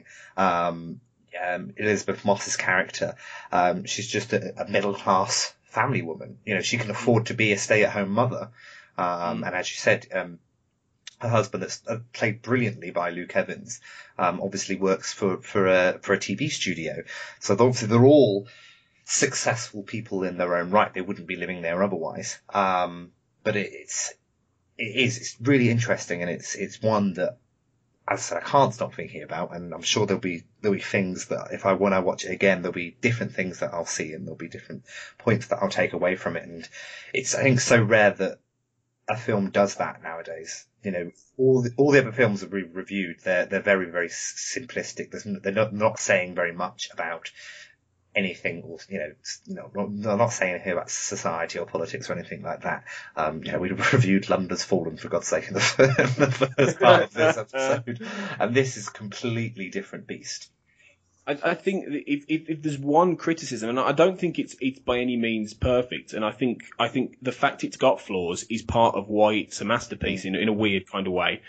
Speaker 5: Elizabeth Moss's character, she's just a middle class family woman. She can afford to be a stay at home mother. And as you said, her husband, that's played brilliantly by Luke Evans, obviously works for a TV studio. So obviously they're all successful people in their own right. They wouldn't be living there otherwise. But it's really interesting, and it's one that, as I said, I can't stop thinking about, and I'm sure there'll be things that when I watch it again, there'll be different things that I'll see, and there'll be different points that I'll take away from it. And it's, I think, so rare that a film does that nowadays. All the other films that we've reviewed, they're very, very simplistic. They're not saying very much about anything, or they're not saying anything about society or politics or anything like that. We reviewed London's Fallen, for God's sake, in the first part of this episode, and this is a completely different beast.
Speaker 6: I think if there's one criticism, and I don't think it's by any means perfect, and I think the fact it's got flaws is part of why it's a masterpiece in a weird kind of way.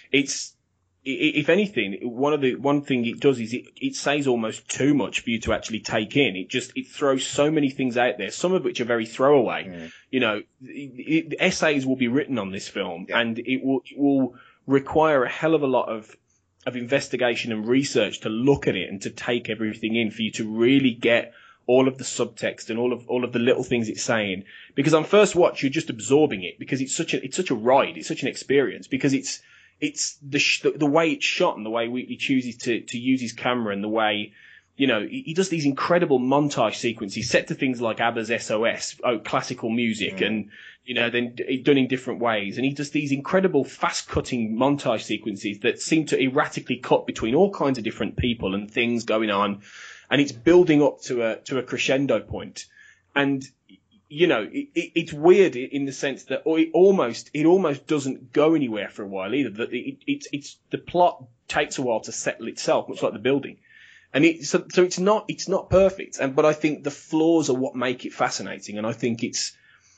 Speaker 6: If anything, one thing it does is it says almost too much for you to actually take in. It throws so many things out there, some of which are very throwaway. Essays will be written on this film, and it will require a hell of a lot of investigation and research to look at it and to take everything in for you to really get all of the subtext and all of the little things it's saying. Because on first watch, you're just absorbing it, because it's such a ride, it's such an experience, because it's the way it's shot and the way Wheatley chooses to use his camera and the way You know, he does these incredible montage sequences set to things like ABBA's SOS, classical music, and, you know, then done in different ways. And he does these incredible fast-cutting montage sequences that seem to erratically cut between all kinds of different people and things going on. And it's building up to a crescendo point. And, you know, it's weird in the sense that it almost doesn't go anywhere for a while either. That it's the plot takes a while to settle itself, much like the building. And so it's not perfect, but I think the flaws are what make it fascinating, and I think it's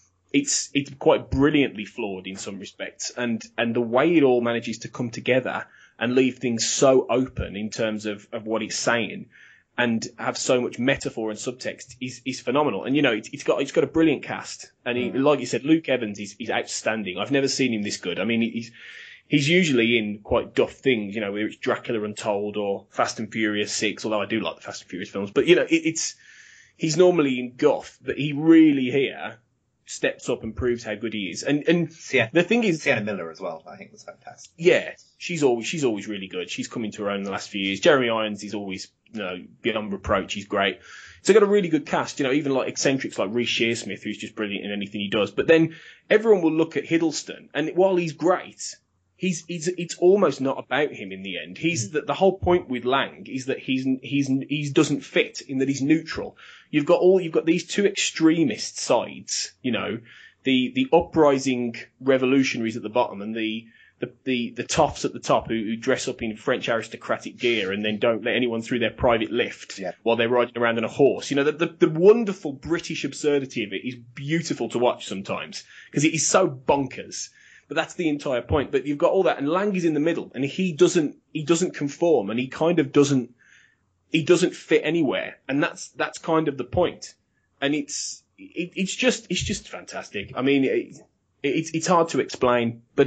Speaker 6: quite brilliantly flawed in some respects, and the way it all manages to come together and leave things so open in terms of what it's saying, and have so much metaphor and subtext is phenomenal. And you know, it's got a brilliant cast, and like you said, Luke Evans is outstanding. I've never seen him this good. I mean, He's usually in quite duff things, you know, whether it's Dracula Untold or Fast and Furious 6, although I do like the Fast and Furious films. But, you know, he's normally in guff, but he really here steps up and proves how good he is. And the thing is...
Speaker 5: Sienna Miller as well, I think, was fantastic.
Speaker 6: Yeah, she's always really good. She's come into her own in the last few years. Jeremy Irons is always, you know, beyond reproach. He's great. So they've got a really good cast, you know, even like eccentrics like Reece Shearsmith, who's just brilliant in anything he does. But then everyone will look at Hiddleston, and while he's great... it's almost not about him in the end. The whole point with Lang is that he doesn't fit in that he's neutral. You've got these two extremist sides, you know, the uprising revolutionaries at the bottom and the toffs at the top who dress up in French aristocratic gear and then don't let anyone through their private lift while they're riding around on a horse. You know, the wonderful British absurdity of it is beautiful to watch sometimes because it is so bonkers. But that's the entire point. But you've got all that, and Lang is in the middle, and he doesn't conform, and he kind of doesn't fit anywhere, and that's kind of the point. And it's just fantastic. I mean, it's hard to explain, but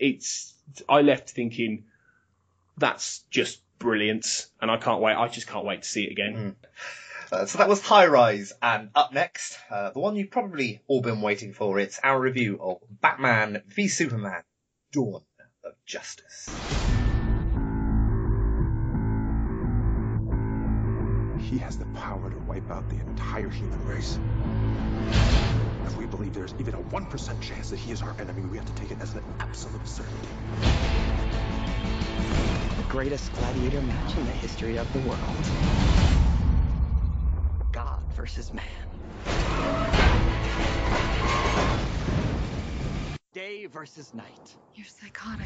Speaker 6: I left thinking that's just brilliant, and I just can't wait to see it again.
Speaker 5: So that was High Rise, and up next, the one you've probably all been waiting for, it's our review of Batman v Superman, Dawn of Justice.
Speaker 17: He has the power to wipe out the entire human race. If we believe there's even a 1% chance that he is our enemy, we have to take it as an absolute certainty.
Speaker 18: The greatest gladiator match in the history of the world. God versus man. Day versus night.
Speaker 8: You're psychotic.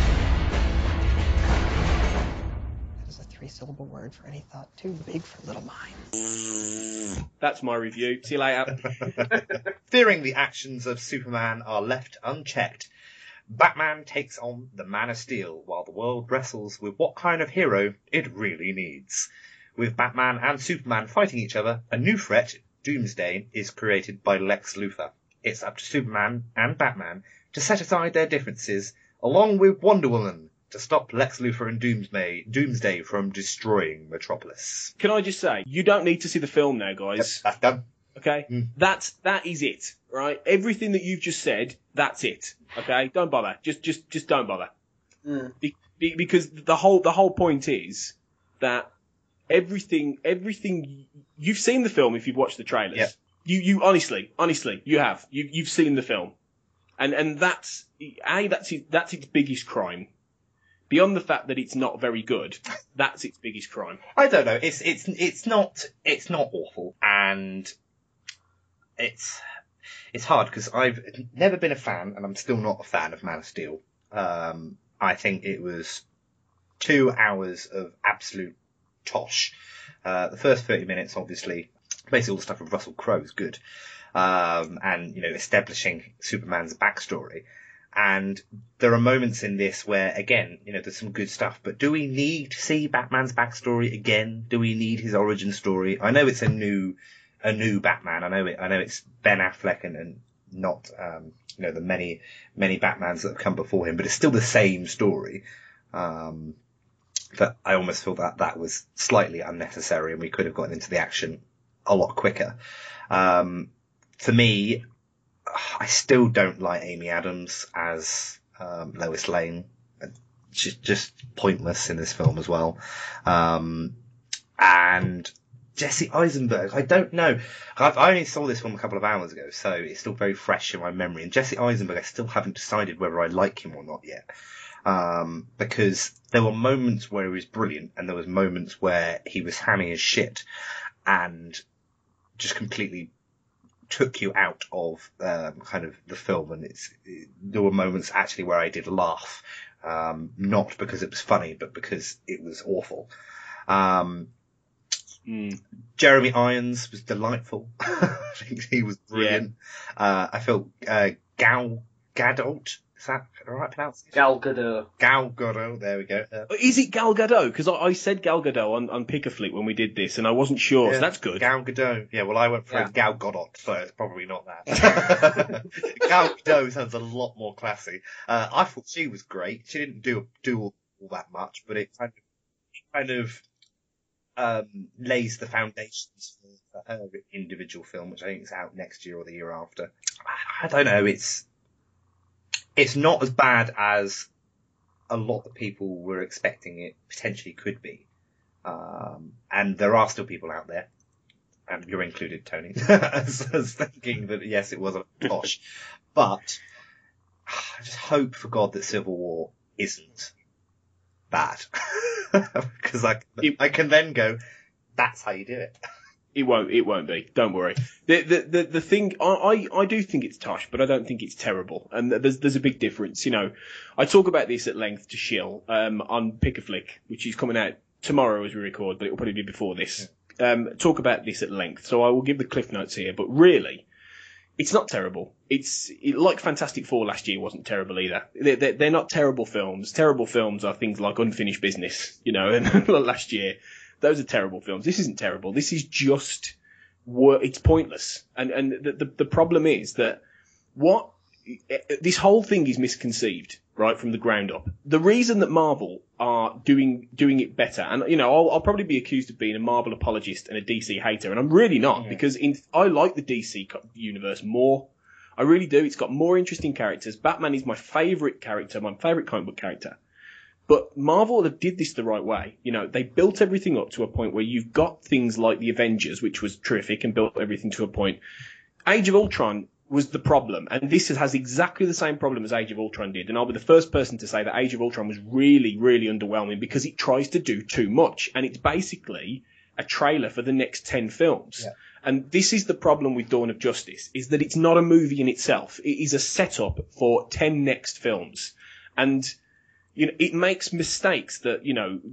Speaker 18: That is a 3-syllable word for any thought too big for little minds.
Speaker 6: That's my review. See you later.
Speaker 5: Fearing the actions of Superman are left unchecked, Batman takes on the Man of Steel while the world wrestles with what kind of hero it really needs. With Batman and Superman fighting each other, a new threat, Doomsday, is created by Lex Luthor. It's up to Superman and Batman to set aside their differences, along with Wonder Woman, to stop Lex Luthor and Doomsday from destroying Metropolis.
Speaker 6: Can I just say, you don't need to see the film now, guys.
Speaker 5: That's done.
Speaker 6: Okay? That is it, right? Everything that you've just said, that's it. Okay? Don't bother. Just don't bother. Because the whole point is that everything you've seen the film if you've watched the trailers.
Speaker 5: Yeah.
Speaker 6: You honestly you have. You've seen the film. And that's its biggest crime. Beyond the fact that it's not very good, that's its biggest crime.
Speaker 5: I don't know. It's not awful, and it's hard because I've never been a fan, and I'm still not a fan of Man of Steel. I think it was 2 hours of absolute tosh. The first 30 minutes, obviously, basically all the stuff with Russell Crowe is good, and establishing Superman's backstory. And there are moments in this where, again, there's some good stuff, but do we need to see Batman's backstory again? Do we need his origin story? I know it's a new Batman. I know it's Ben Affleck and not, the many Batmans that have come before him, but it's still the same story. But I almost feel that was slightly unnecessary and we could have gotten into the action a lot quicker. For me, I still don't like Amy Adams as Lois Lane. She's just pointless in this film as well. And Jesse Eisenberg, I don't know. I only saw this film a couple of hours ago, so it's still very fresh in my memory. And Jesse Eisenberg, I still haven't decided whether I like him or not yet. Because there were moments where he was brilliant, and there was moments where he was hammy as shit, and just completely took you out of kind of the film. And there were moments actually where I did laugh, not because it was funny, but because it was awful. Jeremy Irons was delightful. I think he was brilliant. Yeah. I felt Gal Gadot. Is that the right pronunciation?
Speaker 7: Gal Gadot.
Speaker 5: Gal Gadot. There we go.
Speaker 6: Is it Gal Gadot? Because I said Gal Gadot on Pick a Flick when we did this, and I wasn't sure. Yeah, so that's good.
Speaker 5: Gal Gadot. Yeah. Well, I went for Gal Gadot, so it's probably not that. Gal Gadot sounds a lot more classy. I thought she was great. She didn't do all that much, but it kind of lays the foundations for her individual film, which I think is out next year or the year after. I don't know. It's not as bad as a lot of people were expecting it potentially could be. And there are still people out there, and you're included, Tony, as thinking that, yes, it was a tosh. But I just hope for God that Civil War isn't bad. Because I can then go, that's how you do it.
Speaker 6: It won't be. Don't worry. The thing, I do think it's tosh, but I don't think it's terrible. And there's a big difference. You know, I talk about this at length to Shill, on Pick a Flick, which is coming out tomorrow as we record, but it will probably be before this. Talk about this at length. So I will give the cliff notes here, but really, it's not terrible. Like Fantastic Four last year wasn't terrible either. They're not terrible films. Terrible films are things like Unfinished Business, you know, and last year. Those are terrible films. This isn't terrible. This is just it's pointless. And the problem is that this whole thing is misconceived, right, from the ground up. The reason that Marvel are doing it better, and you know, I'll probably be accused of being a Marvel apologist and a DC hater, and I'm really not, because I like the DC universe more. I really do. It's got more interesting characters. Batman is my favourite character, my favourite comic book character. But Marvel did this the right way. You know, they built everything up to a point where you've got things like the Avengers, which was terrific, and built everything to a point. Age of Ultron was the problem, and this has exactly the same problem as Age of Ultron did. And I'll be the first person to say that Age of Ultron was really, really underwhelming because it tries to do too much, and it's basically a trailer for the next 10 films. Yeah. And this is the problem with Dawn of Justice, is that it's not a movie in itself. It is a setup for 10 next films. And you know, it makes mistakes that, you know,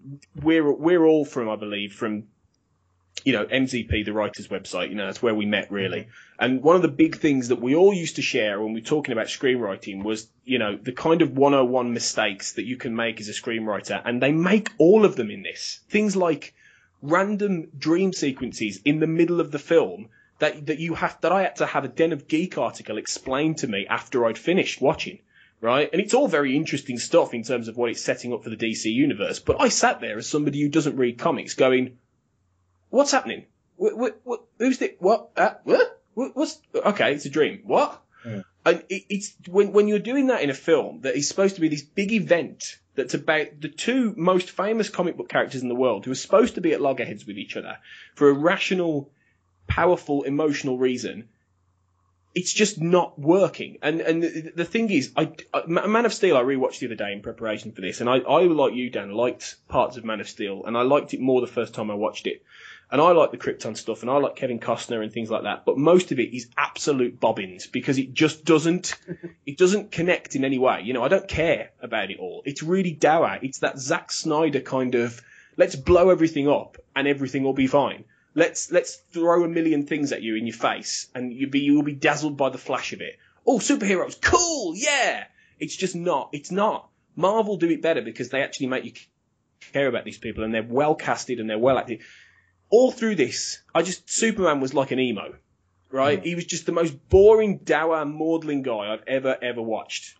Speaker 6: we're all from, I believe, from, you know, MZP, the writers' website. You know, that's where we met, really. And one of the big things that we all used to share when we were talking about screenwriting was, you know, the kind of 101 mistakes that you can make as a screenwriter. And they make all of them in this. Things like random dream sequences in the middle of the film that I had to have a Den of Geek article explained to me after I'd finished watching. Right? And it's all very interesting stuff in terms of what it's setting up for the DC universe. But I sat there as somebody who doesn't read comics going, what's happening? Who's the, what? What's, okay, it's a dream. What? Yeah. And it's, when you're doing that in a film that is supposed to be this big event that's about the two most famous comic book characters in the world who are supposed to be at loggerheads with each other for a rational, powerful, emotional reason, it's just not working. And the thing is, Man of Steel I rewatched the other day in preparation for this, and I like you, Dan, liked parts of Man of Steel, and I liked it more the first time I watched it. And I like the Krypton stuff, and I like Kevin Costner and things like that, but most of it is absolute bobbins, because it just doesn't connect in any way. You know, I don't care about it all. It's really dour. It's that Zack Snyder kind of, let's blow everything up and everything will be fine. Let's throw a million things at you in your face, and you'll be dazzled by the flash of it. Oh, superheroes, cool, yeah! It's just not. It's not. Marvel do it better because they actually make you care about these people, and they're well casted and they're well acted. All through this, Superman was like an emo, right? Mm. He was just the most boring, dour, maudlin guy I've ever watched.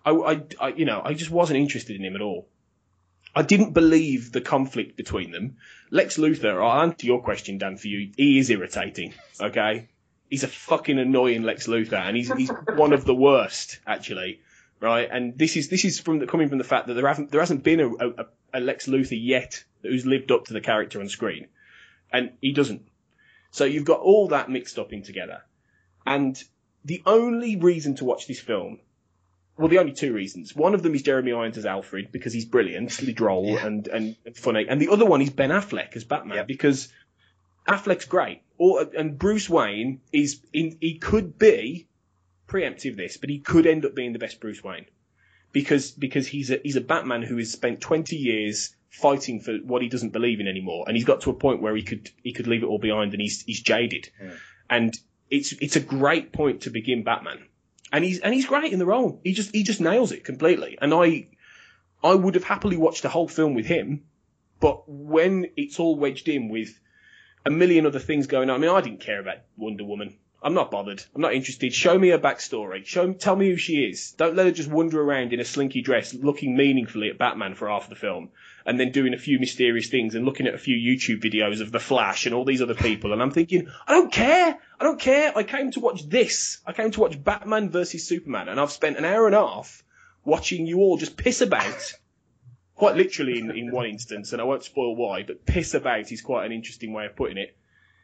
Speaker 6: I just wasn't interested in him at all. I didn't believe the conflict between them. Lex Luthor, I'll answer your question, Dan, for you. He is irritating, okay? He's a fucking annoying Lex Luthor, and he's one of the worst, actually, right? And this is coming from the fact that there hasn't been a Lex Luthor yet who's lived up to the character on screen. And he doesn't. So you've got all that mixed up in together. And the only reason to watch this film, well, the only two reasons. One of them is Jeremy Irons as Alfred, because he's brilliantly droll and funny. And the other one is Ben Affleck as Batman, because Affleck's great. And Bruce Wayne he could be, preemptive this, but he could end up being the best Bruce Wayne. Because he's a Batman who has spent 20 years fighting for what he doesn't believe in anymore, and he's got to a point where he could leave it all behind, and he's jaded. And it's a great point to begin Batman. And he's great in the role. He just nails it completely. And I would have happily watched the whole film with him, but when it's all wedged in with a million other things going on, I mean, I didn't care about Wonder Woman. I'm not bothered. I'm not interested. Show me her backstory. Tell me who she is. Don't let her just wander around in a slinky dress, looking meaningfully at Batman for half of the film, and then doing a few mysterious things and looking at a few YouTube videos of The Flash and all these other people. And I'm thinking, I don't care. I came to watch this. I came to watch Batman versus Superman, and I've spent an hour and a half watching you all just piss about. Quite literally in one instance, and I won't spoil why, but piss about is quite an interesting way of putting it.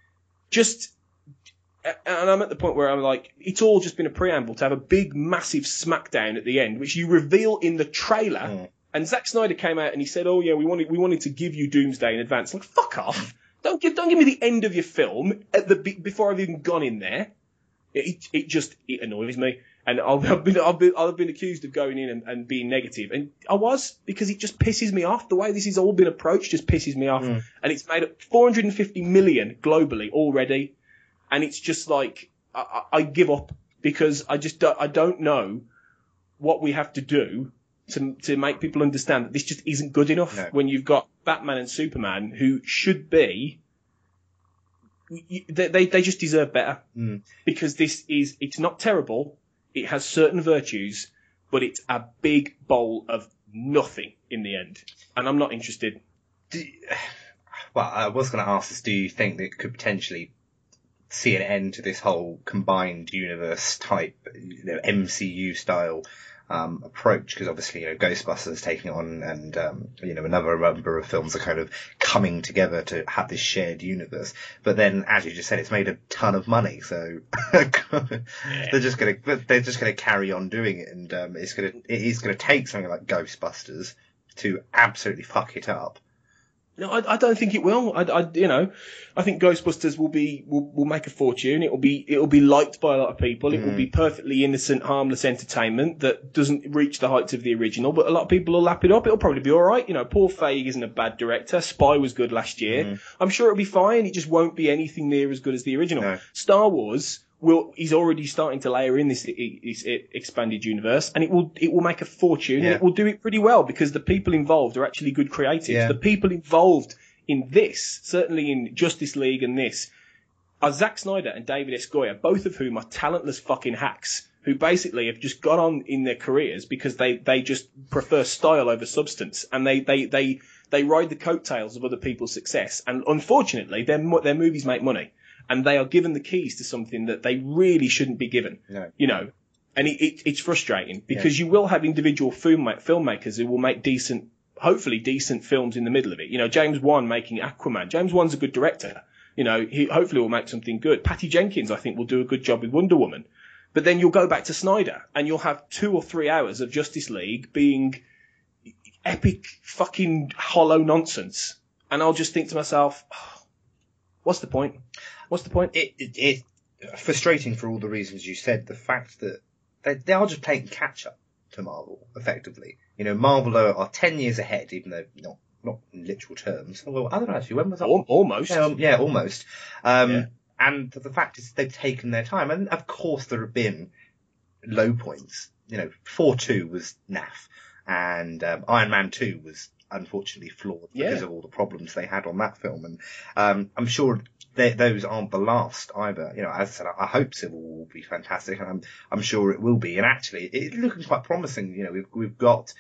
Speaker 6: And I'm at the point where I'm like, it's all just been a preamble to have a big, massive smackdown at the end, which you reveal in the trailer. And Zack Snyder came out and he said, "Oh yeah, we wanted to give you Doomsday in advance." I'm like, fuck off! Don't give me the end of your film before I've even gone in there. It annoys me, and I've been accused of going in and being negative, and I was, because it just pisses me off. The way this has all been approached just pisses me off, and it's made up 450 million globally already. And it's just like, I give up, because I don't know what we have to do to make people understand that this just isn't good enough. No. When you've got Batman and Superman, who should be, they just deserve better. Because it's not terrible, it has certain virtues, but it's a big bowl of nothing in the end. And I'm not interested.
Speaker 5: Well, I was going to ask this, do you think that it could potentially see an end to this whole combined universe type, MCU style approach? Because obviously, Ghostbusters taking on, and another number of films are kind of coming together to have this shared universe. But then, as you just said, it's made a ton of money, so they're just gonna carry on doing it, and it is gonna take something like Ghostbusters to absolutely fuck it up.
Speaker 6: No, I don't think it will. I think Ghostbusters will make a fortune. It'll be liked by a lot of people. It will be perfectly innocent, harmless entertainment that doesn't reach the heights of the original, but a lot of people will lap it up. It'll probably be all right. Paul Feig isn't a bad director. Spy was good last year. I'm sure it'll be fine. It just won't be anything near as good as the original. No. Star Wars he's already starting to layer in this expanded universe, and it will make a fortune, and it will do it pretty well, because the people involved are actually good creatives. Yeah. The people involved in this, certainly in Justice League and this, are Zack Snyder and David S. Goyer, both of whom are talentless fucking hacks, who basically have just got on in their careers because they just prefer style over substance, and they ride the coattails of other people's success, and unfortunately their movies make money. And they are given the keys to something that they really shouldn't be given. No. And it's frustrating, because you will have individual filmmakers who will make hopefully decent films in the middle of it. James Wan making Aquaman. James Wan's a good director. He hopefully will make something good. Patty Jenkins, I think, will do a good job with Wonder Woman. But then you'll go back to Snyder, and you'll have 2 or 3 hours of Justice League being epic fucking hollow nonsense. And I'll just think to myself, what's the point? What's the point?
Speaker 5: It's frustrating for all the reasons you said. The fact that they are just playing catch up to Marvel, effectively. Marvel are 10 years ahead, even though not in literal terms. Well, I don't know actually. When was that?
Speaker 6: Almost.
Speaker 5: Yeah, almost. And the fact is they've taken their time, and of course there have been low points. 4-2 was naff, and Iron Man 2 was unfortunately flawed because of all the problems they had on that film, and I'm sure those aren't the last either. As I said, I hope Civil War will be fantastic, and I'm sure it will be. And actually, it's looking quite promising. We've got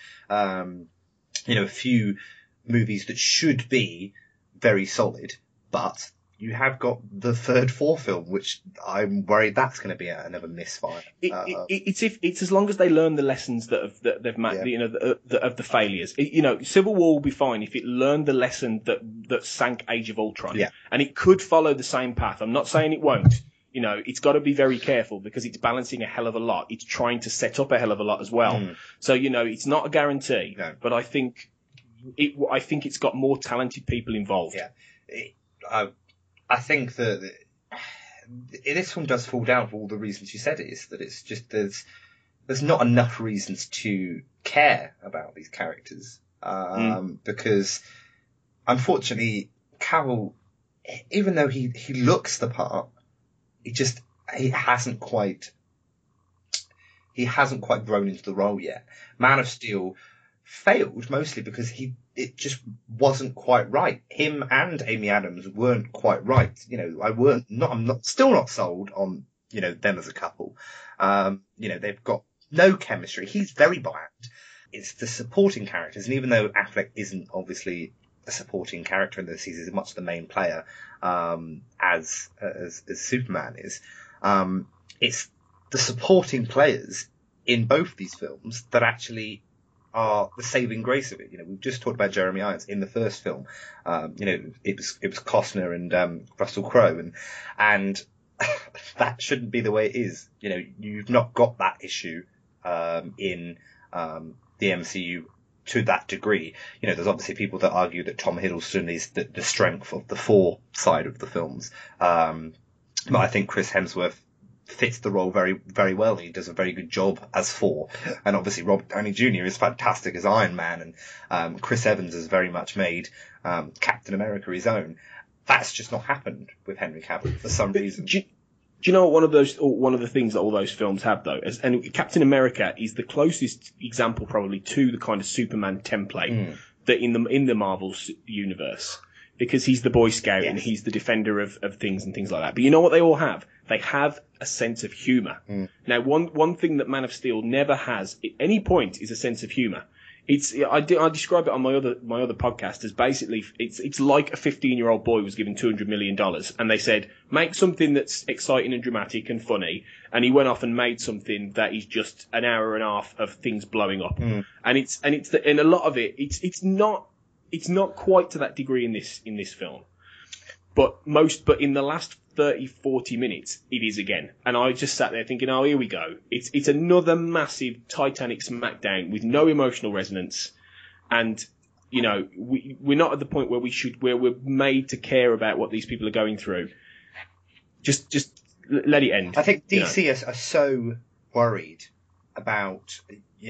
Speaker 5: a few movies that should be very solid, but you have got the third Thor film, which I'm worried that's going to be another misfire.
Speaker 6: It's as long as they learn the lessons that they've made, of the failures. Civil War will be fine if it learned the lesson that sank Age of Ultron.
Speaker 5: Yeah.
Speaker 6: And it could follow the same path. I'm not saying it won't. It's got to be very careful because it's balancing a hell of a lot. It's trying to set up a hell of a lot as well. So, it's not a guarantee, but I think it's got more talented people involved.
Speaker 5: Yeah. I think that this one does fall down for all the reasons you said. It's just there's not enough reasons to care about these characters because unfortunately Cavill, even though he looks the part, he hasn't quite grown into the role yet. Man of Steel failed mostly because it just wasn't quite right. Him and Amy Adams weren't quite right. I'm still not sold on, them as a couple. They've got no chemistry. He's very bland. It's the supporting characters. And even though Affleck isn't obviously a supporting character in this, he's much the main player, as Superman is, it's the supporting players in both these films that actually are the saving grace of it. We've just talked about Jeremy Irons in the first film. It was Costner and Russell Crowe, and that shouldn't be the way it is. You've not got that issue in the MCU to that degree. There's obviously people that argue that Tom Hiddleston is the strength of the Thor side of the films, but I think Chris Hemsworth fits the role very, very well. He does a very good job as Thor. And obviously Robert Downey Jr. is fantastic as Iron Man, and Chris Evans has very much made Captain America his own. That's just not happened with Henry Cavill for some reason.
Speaker 6: Do you know what one of the things that all those films have though? And Captain America is the closest example probably to the kind of Superman template that in the Marvel universe. Because he's the Boy Scout and he's the defender of things and things like that. But you know what they all have? They have a sense of humour. Now, one thing that Man of Steel never has at any point is a sense of humour. I describe it on my other podcast as basically it's like a 15-year-old boy was given $200 million and they said make something that's exciting and dramatic and funny, and he went off and made something that is just an hour and a half of things blowing up, and a lot of it it's not quite to that degree in this film, but in the last 30-40 minutes it is again, and I just sat there thinking, oh, here we go, it's another massive Titanic smackdown with no emotional resonance, and we're not at the point where we're made to care about what these people are going through. Just let it end.
Speaker 5: I think DC are so worried about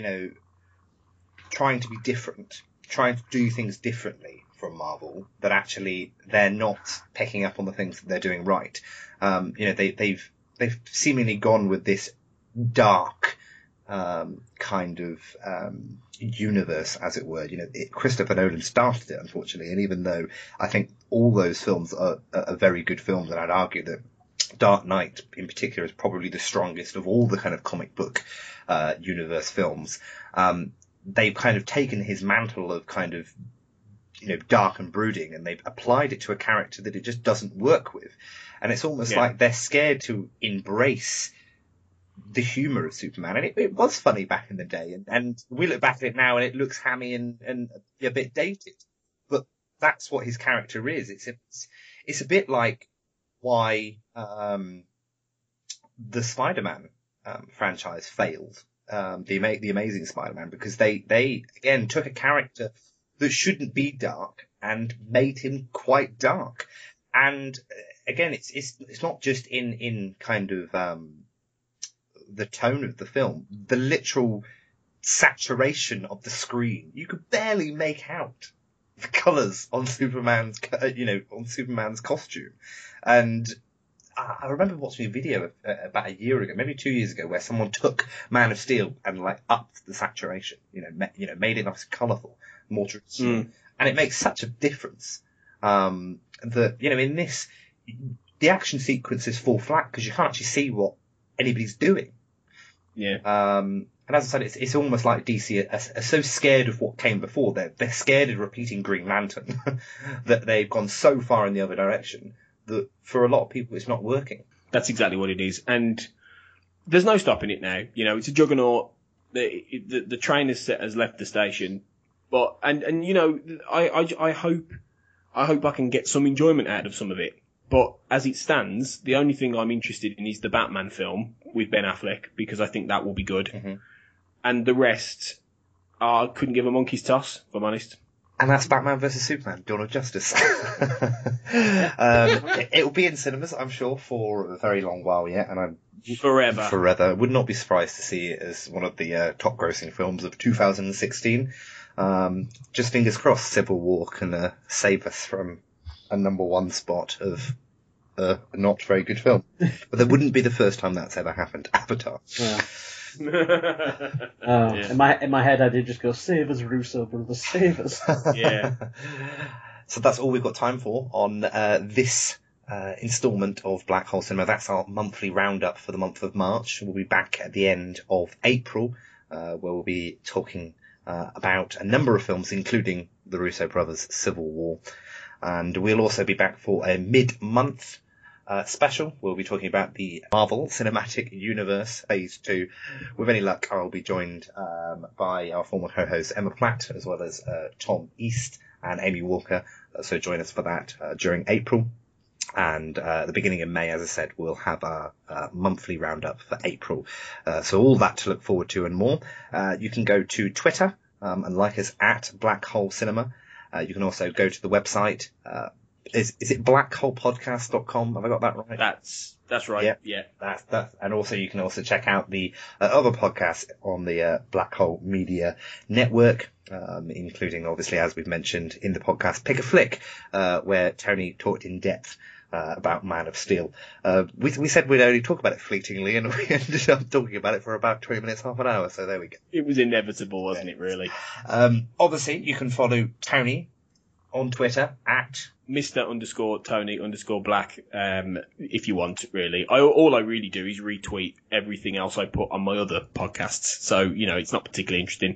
Speaker 5: trying to be different, trying to do things differently from Marvel, that actually they're not picking up on the things that they're doing right. They've seemingly gone with this dark kind of universe, as it were. Christopher Nolan started it, unfortunately, and even though I think all those films are very good films, and I'd argue that Dark Knight in particular is probably the strongest of all the kind of comic book universe films, they've kind of taken his mantle of kind of dark and brooding, and they've applied it to a character that it just doesn't work with. And it's almost like they're scared to embrace the humour of Superman. And it was funny back in the day, and we look back at it now and it looks hammy and a bit dated. But that's what his character is. It's a bit like why the Spider-Man franchise failed, the Amazing Spider-Man, because they again took a character that shouldn't be dark and made him quite dark. And again, it's not just in kind of the tone of the film, the literal saturation of the screen. You could barely make out the colours on Superman's costume. And I remember watching a video about a year ago, maybe 2 years ago, where someone took Man of Steel and upped the saturation, made it nice and colourful, more traditional, and it makes such a difference. That in this, the action sequences fall flat because you can't actually see what anybody's doing.
Speaker 6: Yeah.
Speaker 5: And as I said, it's almost like DC are so scared of what came before. They're scared of repeating Green Lantern that they've gone so far in the other direction that for a lot of people it's not working.
Speaker 6: That's exactly what it is. And there's no stopping it now. You know, it's a juggernaut. The train has left the station. But, and you know, I hope I can get some enjoyment out of some of it. But as it stands, the only thing I'm interested in is the Batman film with Ben Affleck, because I think that will be good.
Speaker 5: Mm-hmm.
Speaker 6: And the rest, I couldn't give a monkey's toss, if I'm honest.
Speaker 5: And that's Batman vs Superman: Dawn of Justice. It'll be in cinemas, I'm sure, for a very long while yet, and forever. Would not be surprised to see it as one of the top-grossing films of 2016. Just fingers crossed, Civil War can save us from a number one spot of a not very good film. But that wouldn't be the first time that's ever happened. Avatar.
Speaker 7: Yeah. In my head, I did just go, save us, Russo brothers, save us.
Speaker 6: Yeah.
Speaker 5: So that's all we've got time for on this instalment of Black Hole Cinema. That's our monthly roundup for the month of March. We'll be back at the end of April, where we'll be talking about a number of films, including the Russo brothers' Civil War. And we'll also be back for a mid-month special. We'll be talking about the Marvel Cinematic Universe Phase 2. With any luck, I'll be joined by our former co-host Emma Platt, as well as Tom East and Amy Walker. So join us for that during April. And the beginning of May, as I said, we'll have our monthly roundup for April. So all that to look forward to and more. You can go to Twitter and like us at Black Hole Cinema. You can also go to the website. Is it blackholepodcast.com? Have I got that right?
Speaker 6: That's right.
Speaker 5: Yeah. That's and also you can also check out the other podcasts on the Black Hole Media Network, including obviously, as we've mentioned in the podcast, Pick a Flick, where Tony talked in depth about Man of Steel. We said we'd only talk about it fleetingly, and we ended up talking about it for about 20 minutes, half an hour. So there we go.
Speaker 6: It was inevitable, wasn't it? Really.
Speaker 5: Obviously, you can follow Tony on Twitter at
Speaker 6: Mr_Tony_Black, if you want, really. All I really do is retweet everything else I put on my other podcasts. So, you know, it's not particularly interesting.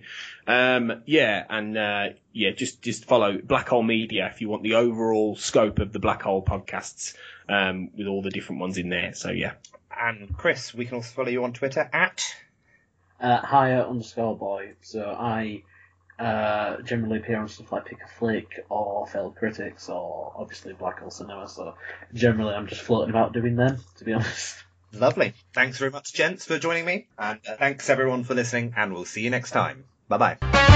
Speaker 6: Just follow Black Hole Media if you want the overall scope of the Black Hole podcasts, with all the different ones in there. So, yeah.
Speaker 5: And Chris, we can also follow you on Twitter at
Speaker 7: higher_boy. So I generally appear on stuff like Pick a Flick or Failed Critics or obviously Black Hole Cinema, so generally I'm just floating about doing them, to be honest.
Speaker 5: Lovely. Thanks very much, gents, for joining me, and thanks everyone for listening, and we'll see you next time. Bye-bye.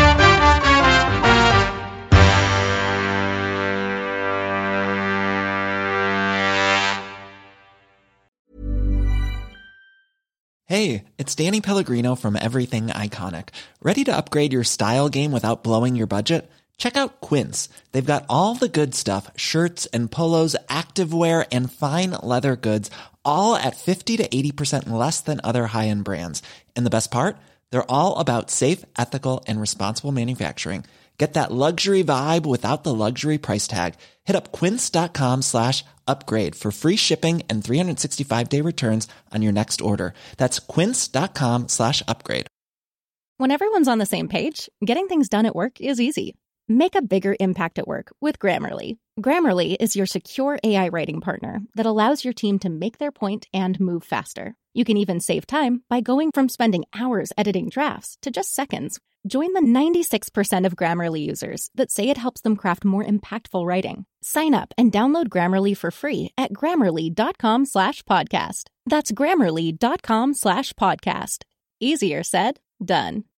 Speaker 19: Hey, it's Danny Pellegrino from Everything Iconic. Ready to upgrade your style game without blowing your budget? Check out Quince. They've got all the good stuff, shirts and polos, activewear, and fine leather goods, all at 50 to 80% less than other high-end brands. And the best part? They're all about safe, ethical, and responsible manufacturing. Get that luxury vibe without the luxury price tag. Hit up quince.com/upgrade for free shipping and 365-day returns on your next order. That's quince.com/upgrade.
Speaker 4: When everyone's on the same page, getting things done at work is easy. Make a bigger impact at work with Grammarly. Grammarly is your secure AI writing partner that allows your team to make their point and move faster. You can even save time by going from spending hours editing drafts to just seconds. Join the 96% of Grammarly users that say it helps them craft more impactful writing. Sign up and download Grammarly for free at Grammarly.com/podcast. That's Grammarly.com/podcast. Easier said, done.